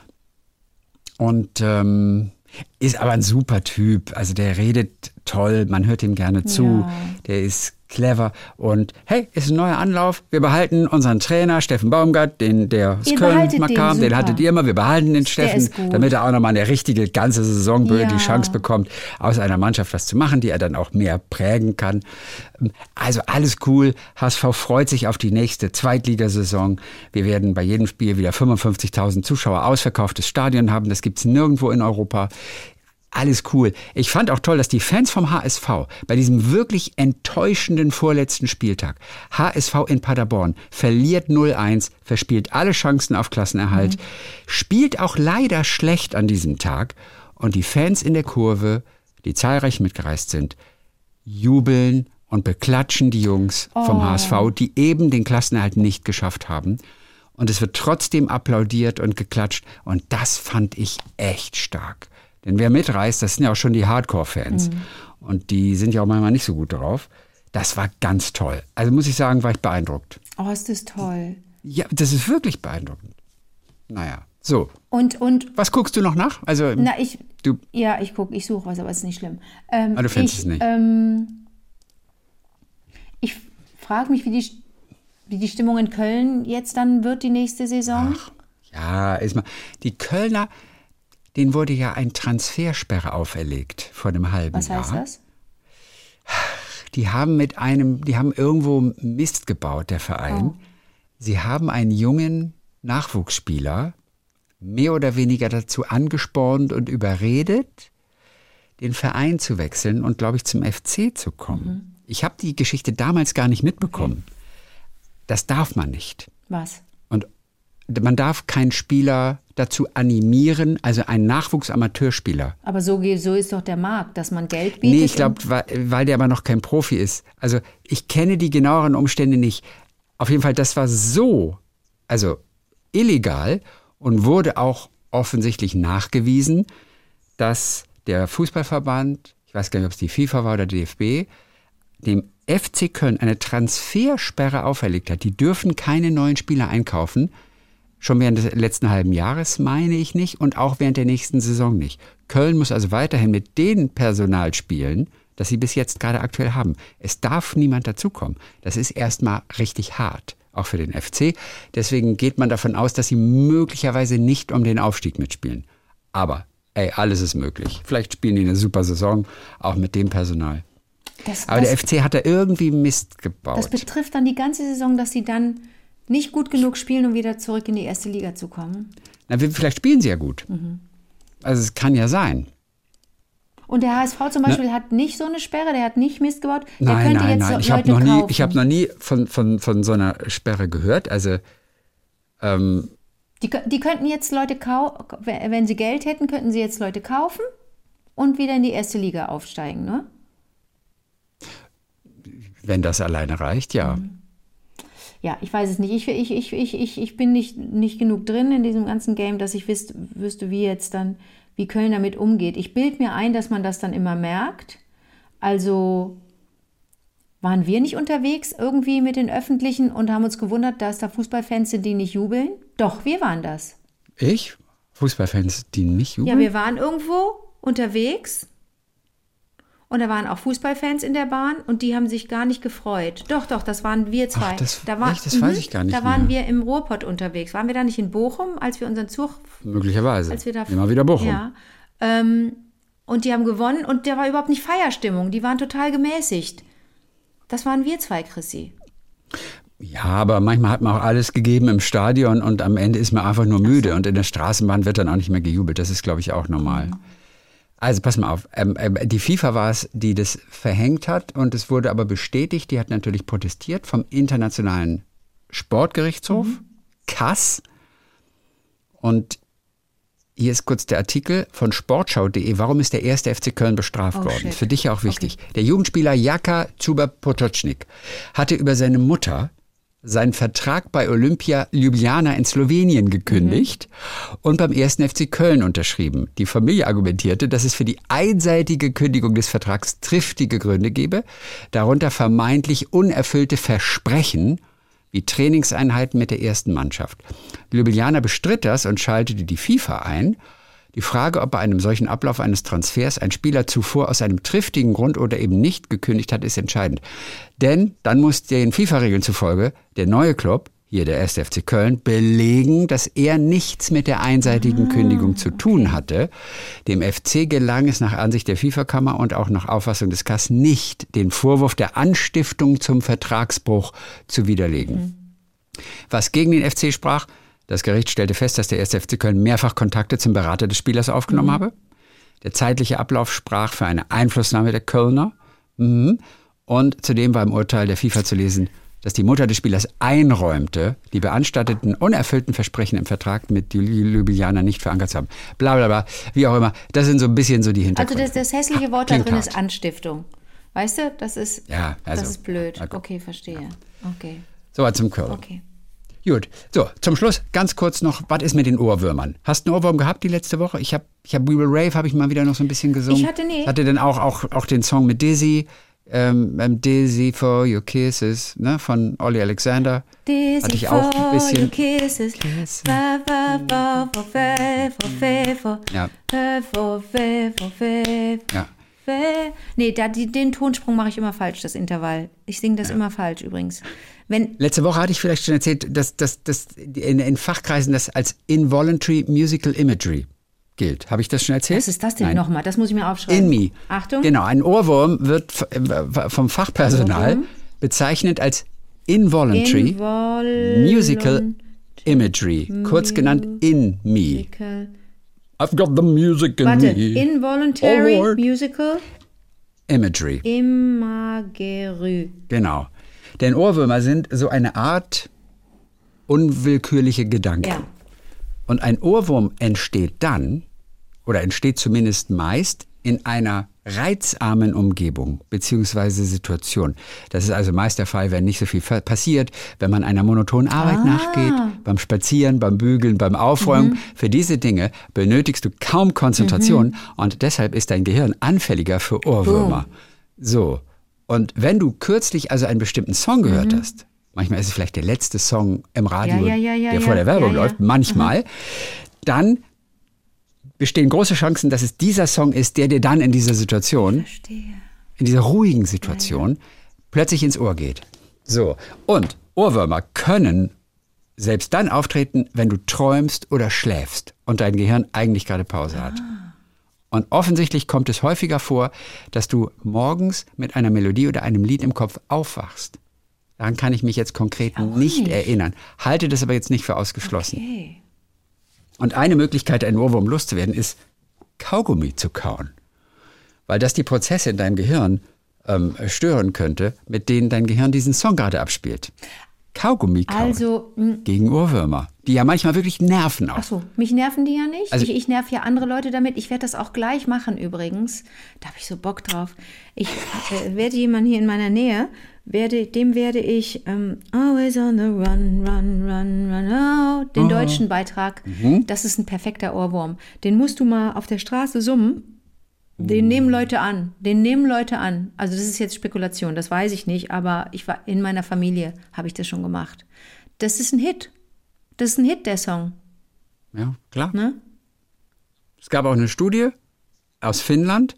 Und ähm, ist aber ein super Typ. Also der redet toll, man hört ihm gerne zu. Ja. Der ist clever und hey, ist ein neuer Anlauf. Wir behalten unseren Trainer Steffen Baumgart, den der aus Köln mal kam, den hattet ihr immer. Wir behalten den Steffen, damit er auch nochmal eine richtige ganze Saison ja. die Chance bekommt, aus einer Mannschaft was zu machen, die er dann auch mehr prägen kann. Also alles cool. H S V freut sich auf die nächste Zweitligasaison. Wir werden bei jedem Spiel wieder fünfundfünfzigtausend Zuschauer, ausverkauftes Stadion haben. Das gibt's nirgendwo in Europa. Alles cool. Ich fand auch toll, dass die Fans vom H S V bei diesem wirklich enttäuschenden vorletzten Spieltag, H S V in Paderborn, verliert null eins, verspielt alle Chancen auf Klassenerhalt, mhm. spielt auch leider schlecht an diesem Tag und die Fans in der Kurve, die zahlreich mitgereist sind, jubeln und beklatschen die Jungs oh. vom H S V, die eben den Klassenerhalt nicht geschafft haben. Und es wird trotzdem applaudiert und geklatscht und das fand ich echt stark. Denn wer mitreist, das sind ja auch schon die Hardcore-Fans. Mhm. Und die sind ja auch manchmal nicht so gut drauf. Das war ganz toll. Also muss ich sagen, war ich beeindruckt. Oh, ist das toll. Ja, das ist wirklich beeindruckend. Naja, so. Und, und was guckst du noch nach? Also, na, ich, du, ja, ich gucke, ich suche was, aber es ist nicht schlimm. Ähm, aber du findest ich, es nicht. Ähm, ich frage mich, wie die, wie die Stimmung in Köln jetzt dann wird, die nächste Saison. Ach, ja, ist mal. Die Kölner, denen wurde ja ein Transfersperre auferlegt vor einem halben Was Jahr. heißt das? Die haben mit einem, die haben irgendwo Mist gebaut, der Verein. Oh. Sie haben einen jungen Nachwuchsspieler mehr oder weniger dazu angespornt und überredet, den Verein zu wechseln und, glaube ich, zum F C zu kommen. Mhm. Ich habe die Geschichte damals gar nicht mitbekommen. Okay. Das darf man nicht. Was? Und man darf keinen Spieler dazu animieren, also einen Nachwuchsamateurspieler. Aber so, so ist doch der Markt, dass man Geld bietet. Nee, ich glaube, weil, weil der aber noch kein Profi ist. Also ich kenne die genaueren Umstände nicht. Auf jeden Fall, das war so, also illegal und wurde auch offensichtlich nachgewiesen, dass der Fußballverband, ich weiß gar nicht, ob es die FIFA war oder der D F B, dem F C Köln eine Transfersperre auferlegt hat. Die dürfen keine neuen Spieler einkaufen, Schon während des letzten halben Jahres meine ich nicht und auch während der nächsten Saison nicht. Köln muss also weiterhin mit dem Personal spielen, das sie bis jetzt gerade aktuell haben. Es darf niemand dazukommen. Das ist erstmal richtig hart, auch für den F C. Deswegen geht man davon aus, dass sie möglicherweise nicht um den Aufstieg mitspielen. Aber ey, alles ist möglich. Vielleicht spielen die eine super Saison, auch mit dem Personal. Das, Aber das, der F C hat da irgendwie Mist gebaut. Das betrifft dann die ganze Saison, dass sie dann nicht gut genug spielen, um wieder zurück in die erste Liga zu kommen. Na, vielleicht spielen sie ja gut. Mhm. Also es kann ja sein. Und der H S V zum Beispiel ne? hat nicht so eine Sperre, der hat nicht Mist gebaut. Der nein, könnte nein, jetzt nein. Ich Leute habe noch, kaufen. nie, hab noch nie von, von, von so einer Sperre gehört. Also ähm, die, die könnten jetzt Leute kaufen, wenn sie Geld hätten, könnten sie jetzt Leute kaufen und wieder in die erste Liga aufsteigen, ne? Wenn das alleine reicht, ja. Mhm. Ja, ich weiß es nicht. Ich, ich, ich, ich, ich, ich bin nicht, nicht genug drin in diesem ganzen Game, dass ich wüsste, wüsste, wie jetzt dann, wie Köln damit umgeht. Ich bilde mir ein, dass man das dann immer merkt. Also waren wir nicht unterwegs irgendwie mit den Öffentlichen und haben uns gewundert, dass da Fußballfans sind, die nicht jubeln? Doch, wir waren das. Ich? Fußballfans, die nicht jubeln? Ja, wir waren irgendwo unterwegs. Und da waren auch Fußballfans in der Bahn und die haben sich gar nicht gefreut. Doch, doch, das waren wir zwei. Ach, das, da war, echt, das weiß ich gar nicht Da waren mehr. wir im Ruhrpott unterwegs. Waren wir da nicht in Bochum, als wir unseren Zug... Möglicherweise. Als wir da, immer wieder Bochum. Ja. Ähm, und die haben gewonnen und da war überhaupt nicht Feierstimmung. Die waren total gemäßigt. Das waren wir zwei, Chrissy. Ja, aber manchmal hat man auch alles gegeben im Stadion und am Ende ist man einfach nur müde. So. Und in der Straßenbahn wird dann auch nicht mehr gejubelt. Das ist, glaube ich, auch normal. Mhm. Also pass mal auf, ähm, äh, die FIFA war es, die das verhängt hat und es wurde aber bestätigt, die hat natürlich protestiert vom Internationalen Sportgerichtshof, mhm. K A S. Und hier ist kurz der Artikel von sportschau punkt de. Warum ist der erste F C Köln bestraft oh, worden? Shit. Ist für dich ja auch wichtig. Okay. Der Jugendspieler Jaka Zuba-Potočnik hatte über seine Mutter seinen Vertrag bei Olympia Ljubljana in Slowenien gekündigt mhm. und beim ersten F C Köln unterschrieben. Die Familie argumentierte, dass es für die einseitige Kündigung des Vertrags triftige Gründe gebe, darunter vermeintlich unerfüllte Versprechen wie Trainingseinheiten mit der ersten Mannschaft. Ljubljana bestritt das und schaltete die FIFA ein. Die Frage, ob bei einem solchen Ablauf eines Transfers ein Spieler zuvor aus einem triftigen Grund oder eben nicht gekündigt hat, ist entscheidend. Denn dann muss den FIFA-Regeln zufolge der neue Club, hier der erste F C Köln, belegen, dass er nichts mit der einseitigen ah, Kündigung zu tun okay. hatte. Dem F C gelang es nach Ansicht der FIFA-Kammer und auch nach Auffassung des K A S nicht, den Vorwurf der Anstiftung zum Vertragsbruch zu widerlegen. Mhm. Was gegen den F C sprach: Das Gericht stellte fest, dass der erste F C Köln mehrfach Kontakte zum Berater des Spielers aufgenommen mhm. habe. Der zeitliche Ablauf sprach für eine Einflussnahme der Kölner. Mhm. Und zudem war im Urteil der FIFA zu lesen, dass die Mutter des Spielers einräumte, die beanstandeten unerfüllten Versprechen im Vertrag mit Ljubljana nicht verankert zu haben. Bla bla bla, wie auch immer. Das sind so ein bisschen so die Hintergründe. Also das, das hässliche Wort da drin ist Anstiftung. Weißt du, das ist, ja, also, das ist blöd. Okay, verstehe. Okay. Soweit zum Köln. Okay. Gut, so, zum Schluss ganz kurz noch, was ist mit den Ohrwürmern? Hast du einen Ohrwurm gehabt die letzte Woche? Ich habe ich hab We Will Rave, habe ich mal wieder noch so ein bisschen gesungen. Ich hatte nie. Hatte dann auch, auch, auch den Song mit Dizzy, ähm, Dizzy for Your Kisses, ne, von Olly Alexander. Dizzy hatte ich auch ein bisschen. For your kisses. Kisses. Fa, fa, fa, fa, fa, fa, fa, ja. Fa, fa, fa, fa, fa, ja. Fa. Nee, da, die, den Tonsprung mache ich immer falsch, das Intervall. Ich singe das ja. immer falsch übrigens. Wenn Letzte Woche hatte ich vielleicht schon erzählt, dass, dass, dass in, in Fachkreisen das als Involuntary Musical Imagery gilt. Habe ich das schon erzählt? Was ist das denn nochmal? Das muss ich mir aufschreiben. In me. Achtung. Genau, ein Ohrwurm wird vom Fachpersonal Ohrwurm. bezeichnet als Involuntary Invol- Musical Imagery, kurz genannt In Me. I've got the music in Warte, me. Involuntary oh Musical Imagery. Imagery. Genau. Denn Ohrwürmer sind so eine Art unwillkürliche Gedanken. Ja. Und ein Ohrwurm entsteht dann, oder entsteht zumindest meist, in einer reizarmen Umgebung bzw. Situation. Das ist also meist der Fall, wenn nicht so viel passiert, wenn man einer monotonen Arbeit ah. nachgeht, beim Spazieren, beim Bügeln, beim Aufräumen. Mhm. Für diese Dinge benötigst du kaum Konzentration mhm. und deshalb ist dein Gehirn anfälliger für Ohrwürmer. Boom. So, und wenn du kürzlich also einen bestimmten Song gehört mhm. hast, manchmal ist es vielleicht der letzte Song im Radio, Ja, ja, ja, ja, der ja. vor der Werbung Ja, ja. läuft, manchmal, dann bestehen große Chancen, dass es dieser Song ist, der dir dann in dieser Situation, Verstehe. in dieser ruhigen Situation, plötzlich ins Ohr geht. So, und Ohrwürmer können selbst dann auftreten, wenn du träumst oder schläfst und dein Gehirn eigentlich gerade Pause hat. Und offensichtlich kommt es häufiger vor, dass du morgens mit einer Melodie oder einem Lied im Kopf aufwachst. Daran kann ich mich jetzt konkret Auch nicht, nicht. erinnern. Halte das aber jetzt nicht für ausgeschlossen. Okay. Und eine Möglichkeit, einen Ohrwurm loszuwerden, ist, Kaugummi zu kauen. Weil das die Prozesse in deinem Gehirn ähm, stören könnte, mit denen dein Gehirn diesen Song gerade abspielt. Kaugummi kauen Also, mh, gegen Ohrwürmer, die ja manchmal wirklich nerven auch. ach so, mich nerven die ja nicht. Also- ich ich nerv ja andere Leute damit. Ich werde das auch gleich machen übrigens. Da habe ich so Bock drauf. Ich äh, werde jemanden hier in meiner Nähe, werde, dem werde ich ähm, Always on the run, run, run, run, oh, den deutschen Beitrag. Das ist ein perfekter Ohrwurm. Den musst du mal auf der Straße summen. Den nehmen Leute an. Den nehmen Leute an. Also das ist jetzt Spekulation, das weiß ich nicht, aber ich war in meiner Familie habe ich das schon gemacht. Das ist ein Hit. Das ist ein Hit, der Song. Ja, klar. Ne? Es gab auch eine Studie aus Finnland,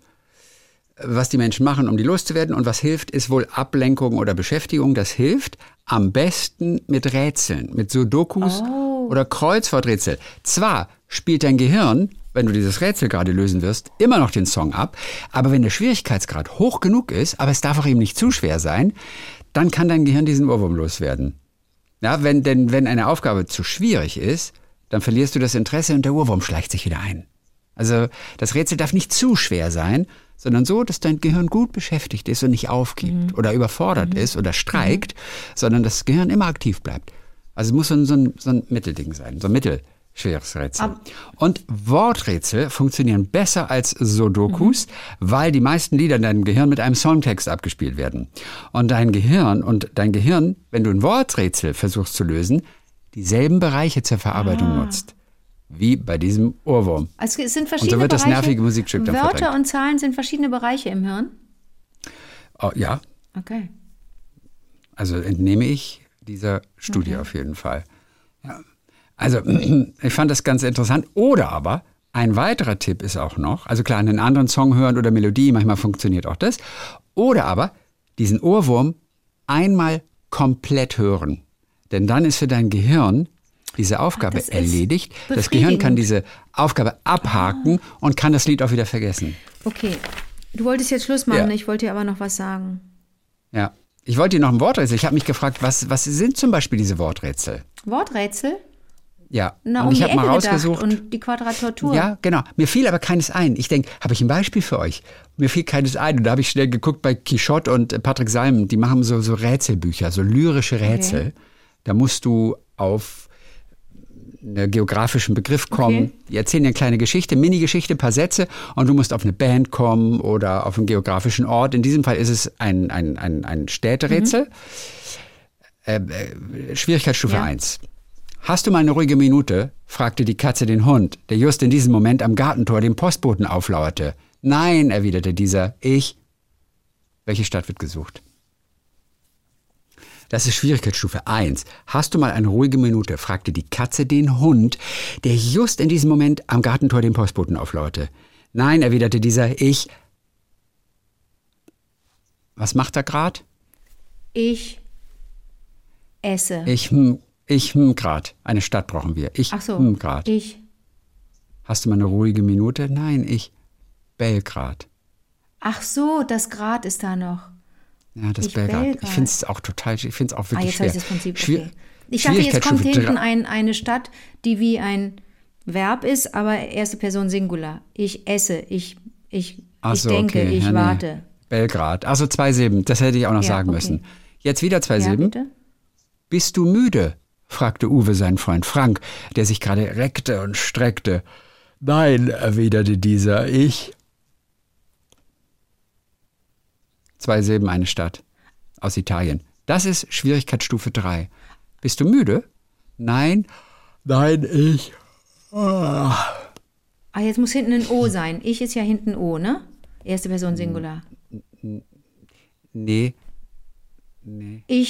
was die Menschen machen, um die loszuwerden. Und was hilft, ist wohl Ablenkung oder Beschäftigung. Das hilft am besten mit Rätseln, mit Sudokus oder Kreuzworträtsel. Zwar spielt dein Gehirn, wenn du dieses Rätsel gerade lösen wirst, immer noch den Song ab. Aber wenn der Schwierigkeitsgrad hoch genug ist, aber es darf auch eben nicht zu schwer sein, dann kann dein Gehirn diesen Ohrwurm loswerden. Ja, wenn, denn wenn eine Aufgabe zu schwierig ist, dann verlierst du das Interesse und der Ohrwurm schleicht sich wieder ein. Also das Rätsel darf nicht zu schwer sein, sondern so, dass dein Gehirn gut beschäftigt ist und nicht aufgibt oder überfordert ist oder streikt, sondern das Gehirn immer aktiv bleibt. Also es muss so ein, so ein, so ein Mittelding sein, so ein mittelschweres Rätsel. Ab- Und Worträtsel funktionieren besser als Sudokus, weil die meisten Lieder in deinem Gehirn mit einem Songtext abgespielt werden. Und dein Gehirn, und dein Gehirn, wenn du ein Worträtsel versuchst zu lösen, dieselben Bereiche zur Verarbeitung nutzt. Wie bei diesem Ohrwurm. Also es sind verschiedene Und so wird das Bereiche. nervige Musikstück dann Wörter verdrängt. und Zahlen sind verschiedene Bereiche im Hirn. Oh, ja, Okay. also entnehme ich dieser Studie auf jeden Fall. Ja. Also ich fand das ganz interessant. Oder aber ein weiterer Tipp ist auch noch, also klar, einen anderen Song hören oder Melodie, manchmal funktioniert auch das. Oder aber diesen Ohrwurm einmal komplett hören. Denn dann ist für dein Gehirn diese Aufgabe das ist erledigt. Das Gehirn kann befriedigend. diese Aufgabe abhaken und kann das Lied auch wieder vergessen. Okay. Du wolltest jetzt Schluss machen, Ja. ich wollte dir aber noch was sagen. Ja. Ich wollte dir noch ein Worträtsel. Ich habe mich gefragt, was, was sind zum Beispiel diese Worträtsel? Worträtsel? Ja, Na, und um ich die habe mal Ecke gedacht rausgesucht. und die Quadratur. Ja, genau. Mir fiel aber keines ein. Ich denke, habe ich ein Beispiel für euch? Mir fiel keines ein. Und da habe ich schnell geguckt bei Quichotte und äh, Patrick Salmen. Die machen so, so Rätselbücher, so lyrische Rätsel. Okay. Da musst du auf einen geografischen Begriff kommen. Okay. Die erzählen dir eine kleine Geschichte, Mini-Geschichte, ein paar Sätze und du musst auf eine Band kommen oder auf einen geografischen Ort. In diesem Fall ist es ein, ein, ein, ein Städterätsel. Äh, äh, Schwierigkeitsstufe Ja. eins. Hast du mal eine ruhige Minute? Fragte die Katze den Hund, der just in diesem Moment am Gartentor dem Postboten auflauerte. Nein, erwiderte dieser, ich. Welche Stadt wird gesucht? Das ist Schwierigkeitsstufe eins. Hast du mal eine ruhige Minute? Fragte die Katze den Hund, der just in diesem Moment am Gartentor dem Postboten auflauerte. Nein, erwiderte dieser, ich. Was macht er grad? Ich esse. Ich, hm, ich, hm, grad. Eine Stadt brauchen wir. Ich, Ach so. hm, grad. Ich. Hast du mal eine ruhige Minute? Nein, ich. Belgrad. Ach so, das Grad ist da noch. Ja, das Ich Belgrad. Belgrad. Ich finde es auch total, ich finde es auch Ah, wirklich jetzt schwer. habe ich das Prinzip. Schwier- Okay. Ich dachte, jetzt kommt Schwierigkeitsstufe hinten drei- ein, eine Stadt, die wie ein Verb ist, aber erste Person Singular. Ich esse, ich, ich, Ach ich so, denke, okay. ich Ja, nee. warte. Belgrad. Also zwei Silben, das hätte ich auch noch Ja, sagen okay. müssen. Jetzt wieder zwei Ja, Silben. bitte? Bist du müde? Fragte Uwe seinen Freund Frank, der sich gerade reckte und streckte. Nein, erwiderte dieser, ich. Zwei Silben, eine Stadt. Aus Italien. Das ist Schwierigkeitsstufe drei. Bist du müde? Nein. Nein, ich. Ah. Ah, jetzt muss hinten ein O sein. Ich ist ja hinten O, ne? Erste Person Singular. Nee. Nee. Ich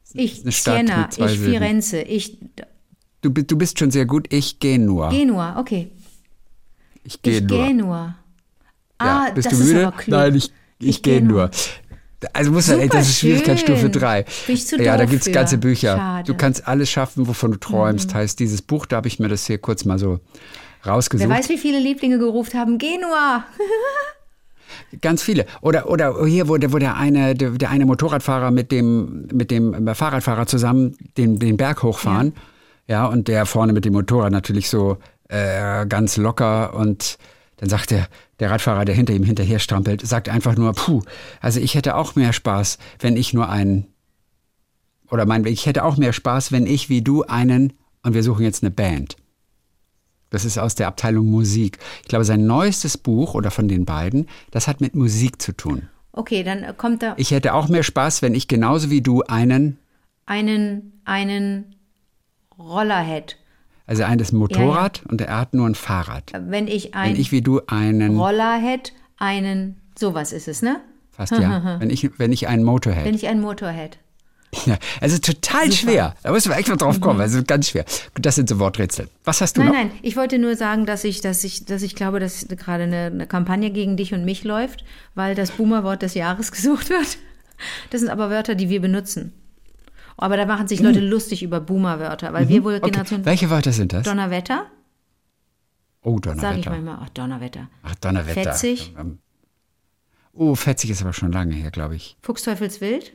Ich eine Stadt Siena, mit zwei ich Silben. Firenze, ich Du, bi- du bist schon sehr gut. Ich Genua. Genua, okay. Ich Ich Genua. Genua. Ja, Ah, bist das du müde? ist aber klug. Nein, ich, ich, Ich gehe geh nur. nur. Also muss man, ey, das ist Super Schwierigkeitsstufe schön. drei. Bin ich zu Ja, da doof gibt es für. ganze Bücher. Schade. Du kannst alles schaffen, wovon du träumst. Heißt dieses Buch, da habe ich mir das hier kurz mal so rausgesucht. Wer weiß, wie viele Lieblinge gerufen haben, Genua. Ganz viele. Oder, oder hier, wo der, wo der eine, der, der eine Motorradfahrer mit dem, mit dem Fahrradfahrer zusammen den, den Berg hochfahren. Ja. ja, und der vorne mit dem Motorrad natürlich so äh, ganz locker. Und dann sagt der, der Radfahrer, der hinter ihm hinterher strampelt, sagt einfach nur, puh, also ich hätte auch mehr Spaß, wenn ich nur einen, oder mein, ich hätte auch mehr Spaß, wenn ich wie du einen, und wir suchen jetzt eine Band. Das ist aus der Abteilung Musik. Ich glaube, sein neuestes Buch oder von den beiden, das hat mit Musik zu tun. Okay, dann kommt da Ich hätte auch mehr Spaß, wenn ich genauso wie du einen, einen, einen Roller hätte. also eines Motorrad und er hat nur ein Fahrrad. Wenn ich Wenn einen ich wie du einen, Roller hätte, einen, sowas ist es, ne? fast ja, wenn ich, wenn ich einen Motor hätte. Wenn ich einen Motor hätte. Ja, also total schwer. Da müssen wir echt mal drauf kommen. Also ganz schwer. Das sind so Worträtsel. Was hast du Nein, noch? nein, ich wollte nur sagen, dass ich, dass ich, dass ich glaube, dass gerade eine, eine Kampagne gegen dich und mich läuft, weil das Boomer-Wort des Jahres gesucht wird. Das sind aber Wörter, die wir benutzen. Aber da machen sich Leute lustig über Boomer-Wörter, weil wir wohl Okay. Generation Welche Wörter sind das? Donnerwetter, Oh, sage ich Donnerwetter. manchmal, ach Donnerwetter. Ach, Donnerwetter. Fetzig. Ähm, Oh, fetzig ist aber schon lange her, glaube ich. Fuchsteufelswild,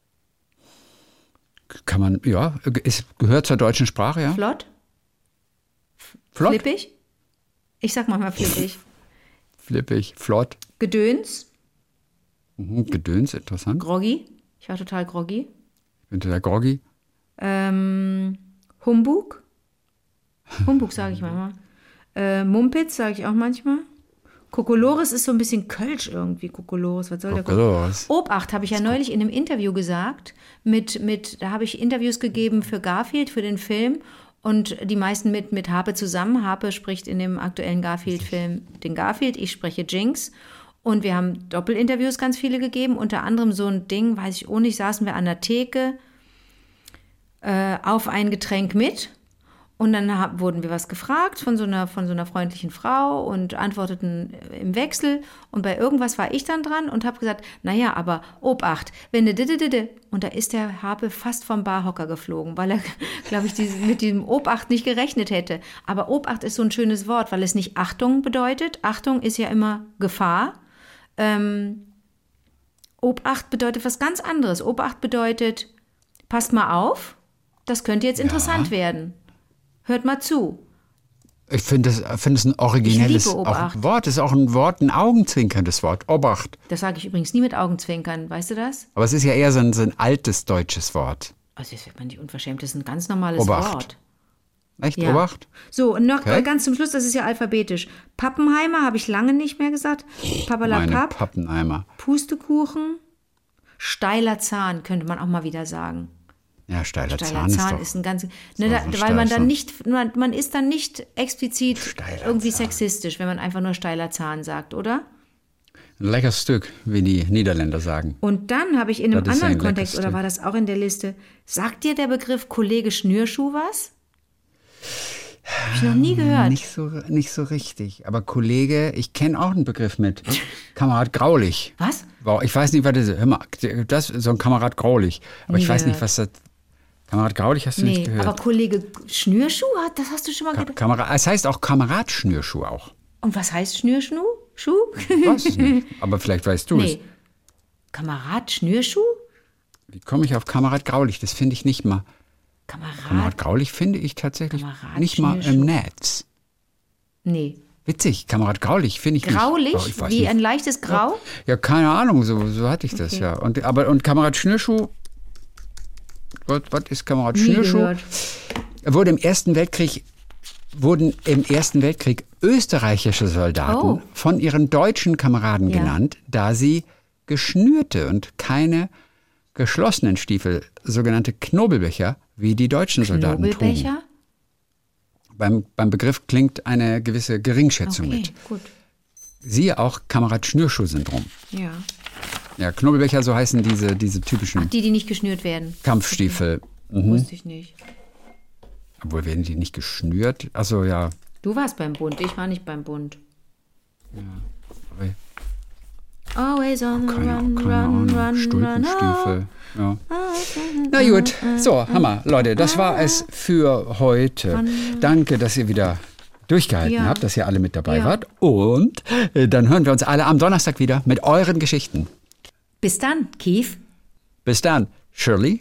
Kann man, ja, es gehört zur deutschen Sprache, ja. flott, Flott, flippig. Ich sag manchmal flippig. flippig, flott. Gedöns, Mhm, Gedöns, interessant. groggy. Ich war total groggy. Ich bin total groggy. Ähm, Humbug. Humbug sage ich manchmal. Äh, Mumpitz sage ich auch manchmal. Kokolores ist so ein bisschen Kölsch irgendwie. Kokolores, was soll der Kokolores. Obacht habe ich ja neulich in einem Interview gesagt. Mit, mit, da habe ich Interviews gegeben für Garfield, für den Film. Und die meisten mit, mit Harpe zusammen. Harpe spricht in dem aktuellen Garfield-Film den Garfield. Ich spreche Jinx. Und wir haben Doppelinterviews ganz viele gegeben. Unter anderem so ein Ding, weiß ich auch nicht, saßen wir an der Theke äh, auf ein Getränk mit. Und dann hab, wurden wir was gefragt von so, einer, von so einer freundlichen Frau und antworteten im Wechsel. Und bei irgendwas war ich dann dran und habe gesagt, naja, aber Obacht, wenn de didedede. Und da ist der Harpe fast vom Barhocker geflogen, weil er, glaube ich, diese, mit diesem Obacht nicht gerechnet hätte. Aber Obacht ist so ein schönes Wort, weil es nicht Achtung bedeutet. Achtung ist ja immer Gefahr. Ähm, Obacht bedeutet was ganz anderes. Obacht bedeutet, passt mal auf, das könnte jetzt interessant werden. Hört mal zu. Ich finde es find es ein originelles Ich liebe Obacht. auch Wort. Es ist auch ein Wort, ein augenzwinkerndes Wort. Obacht. Das sage ich übrigens nie mit Augenzwinkern, weißt du das? Aber es ist ja eher so ein, so ein altes deutsches Wort. Also jetzt wird man nicht unverschämt, das ist ein ganz normales Obacht. Wort. Echt? Ja. Obacht? So, und noch Okay. ganz zum Schluss, das ist ja alphabetisch. Pappenheimer habe ich lange nicht mehr gesagt. Meine Papperlapapp, Pappeneimer. Pustekuchen, steiler Zahn könnte man auch mal wieder sagen. Ja, steiler, Steiler Zahn, Zahn ist ist, doch... ein ganz, so ne, da, ein weil man steil- dann nicht, man, man ist dann nicht explizit Steiler irgendwie Zahn. sexistisch, wenn man einfach nur steiler Zahn sagt, oder? Ein leckeres Stück, wie die Niederländer sagen. Und dann habe ich in einem Das ist anderen ein Kontext, leckeres oder war das auch in der Liste, sagt dir der Begriff Kollege Schnürschuh was? Habe ich noch nie gehört. Nicht so, nicht so richtig. Aber Kollege, ich kenne auch einen Begriff mit. Kamerad Graulich. Was? Wow, ich weiß nicht, was das ist. Hör mal, das ist so ein Kamerad Graulich. Aber Nie ich weiß nicht, gehört. was das... Kamerad Graulich hast du Nee, nicht gehört. aber Kollege Schnürschuh, hat- das hast du schon mal Ka gehört. Kamerad, es heißt auch Kamerad-Schnürschuh auch. Und was heißt Schnürschuh? Schuh? Ich weiß es nicht. Aber vielleicht weißt du Nee. Kamerad Schnürschuh? es. Wie komme ich auf Kamerad Graulich? Das finde ich nicht mal. Kamerad? Kamerad Graulich finde ich tatsächlich Kamerad nicht mal im Schnürschuh. Netz. Nee. Witzig, Kamerad Graulich finde ich Graulich? nicht. Oh, ich weiß Wie nicht. ein leichtes Grau? Ja, keine Ahnung, so, so hatte ich das, Okay. ja. Und, aber, und Kamerad Schnürschuh, was, was ist Kamerad Nie Schnürschuh? gehört. Er wurde im Ersten Weltkrieg, wurden im Ersten Weltkrieg österreichische Soldaten Oh. von ihren deutschen Kameraden Ja. genannt, da sie geschnürte und keine geschlossenen Stiefel, sogenannte Knobelbecher, wie die deutschen Soldaten trugen. Knobelbecher? Beim, beim Begriff klingt eine gewisse Geringschätzung Okay, mit. gut. Siehe auch Kamerad Schnürschuh-Syndrom. Ja. Ja, Knobelbecher, so heißen diese, diese typischen Die, die nicht geschnürt werden. Kampfstiefel. Mhm. Wusste ich nicht. Obwohl, werden die nicht geschnürt? Also ja. Du warst beim Bund, ich war nicht beim Bund. Aber Always on the keine, run, keine run, Ahnung. run, Stulpenstiefel. Ja. Na gut, so, Hammer. Leute, das war es für heute. Danke, dass ihr wieder durchgehalten Ja. habt, dass ihr alle mit dabei Ja. wart. Und äh, dann hören wir uns alle am Donnerstag wieder mit euren Geschichten. Bis dann, Keith. Bis dann, Shirley.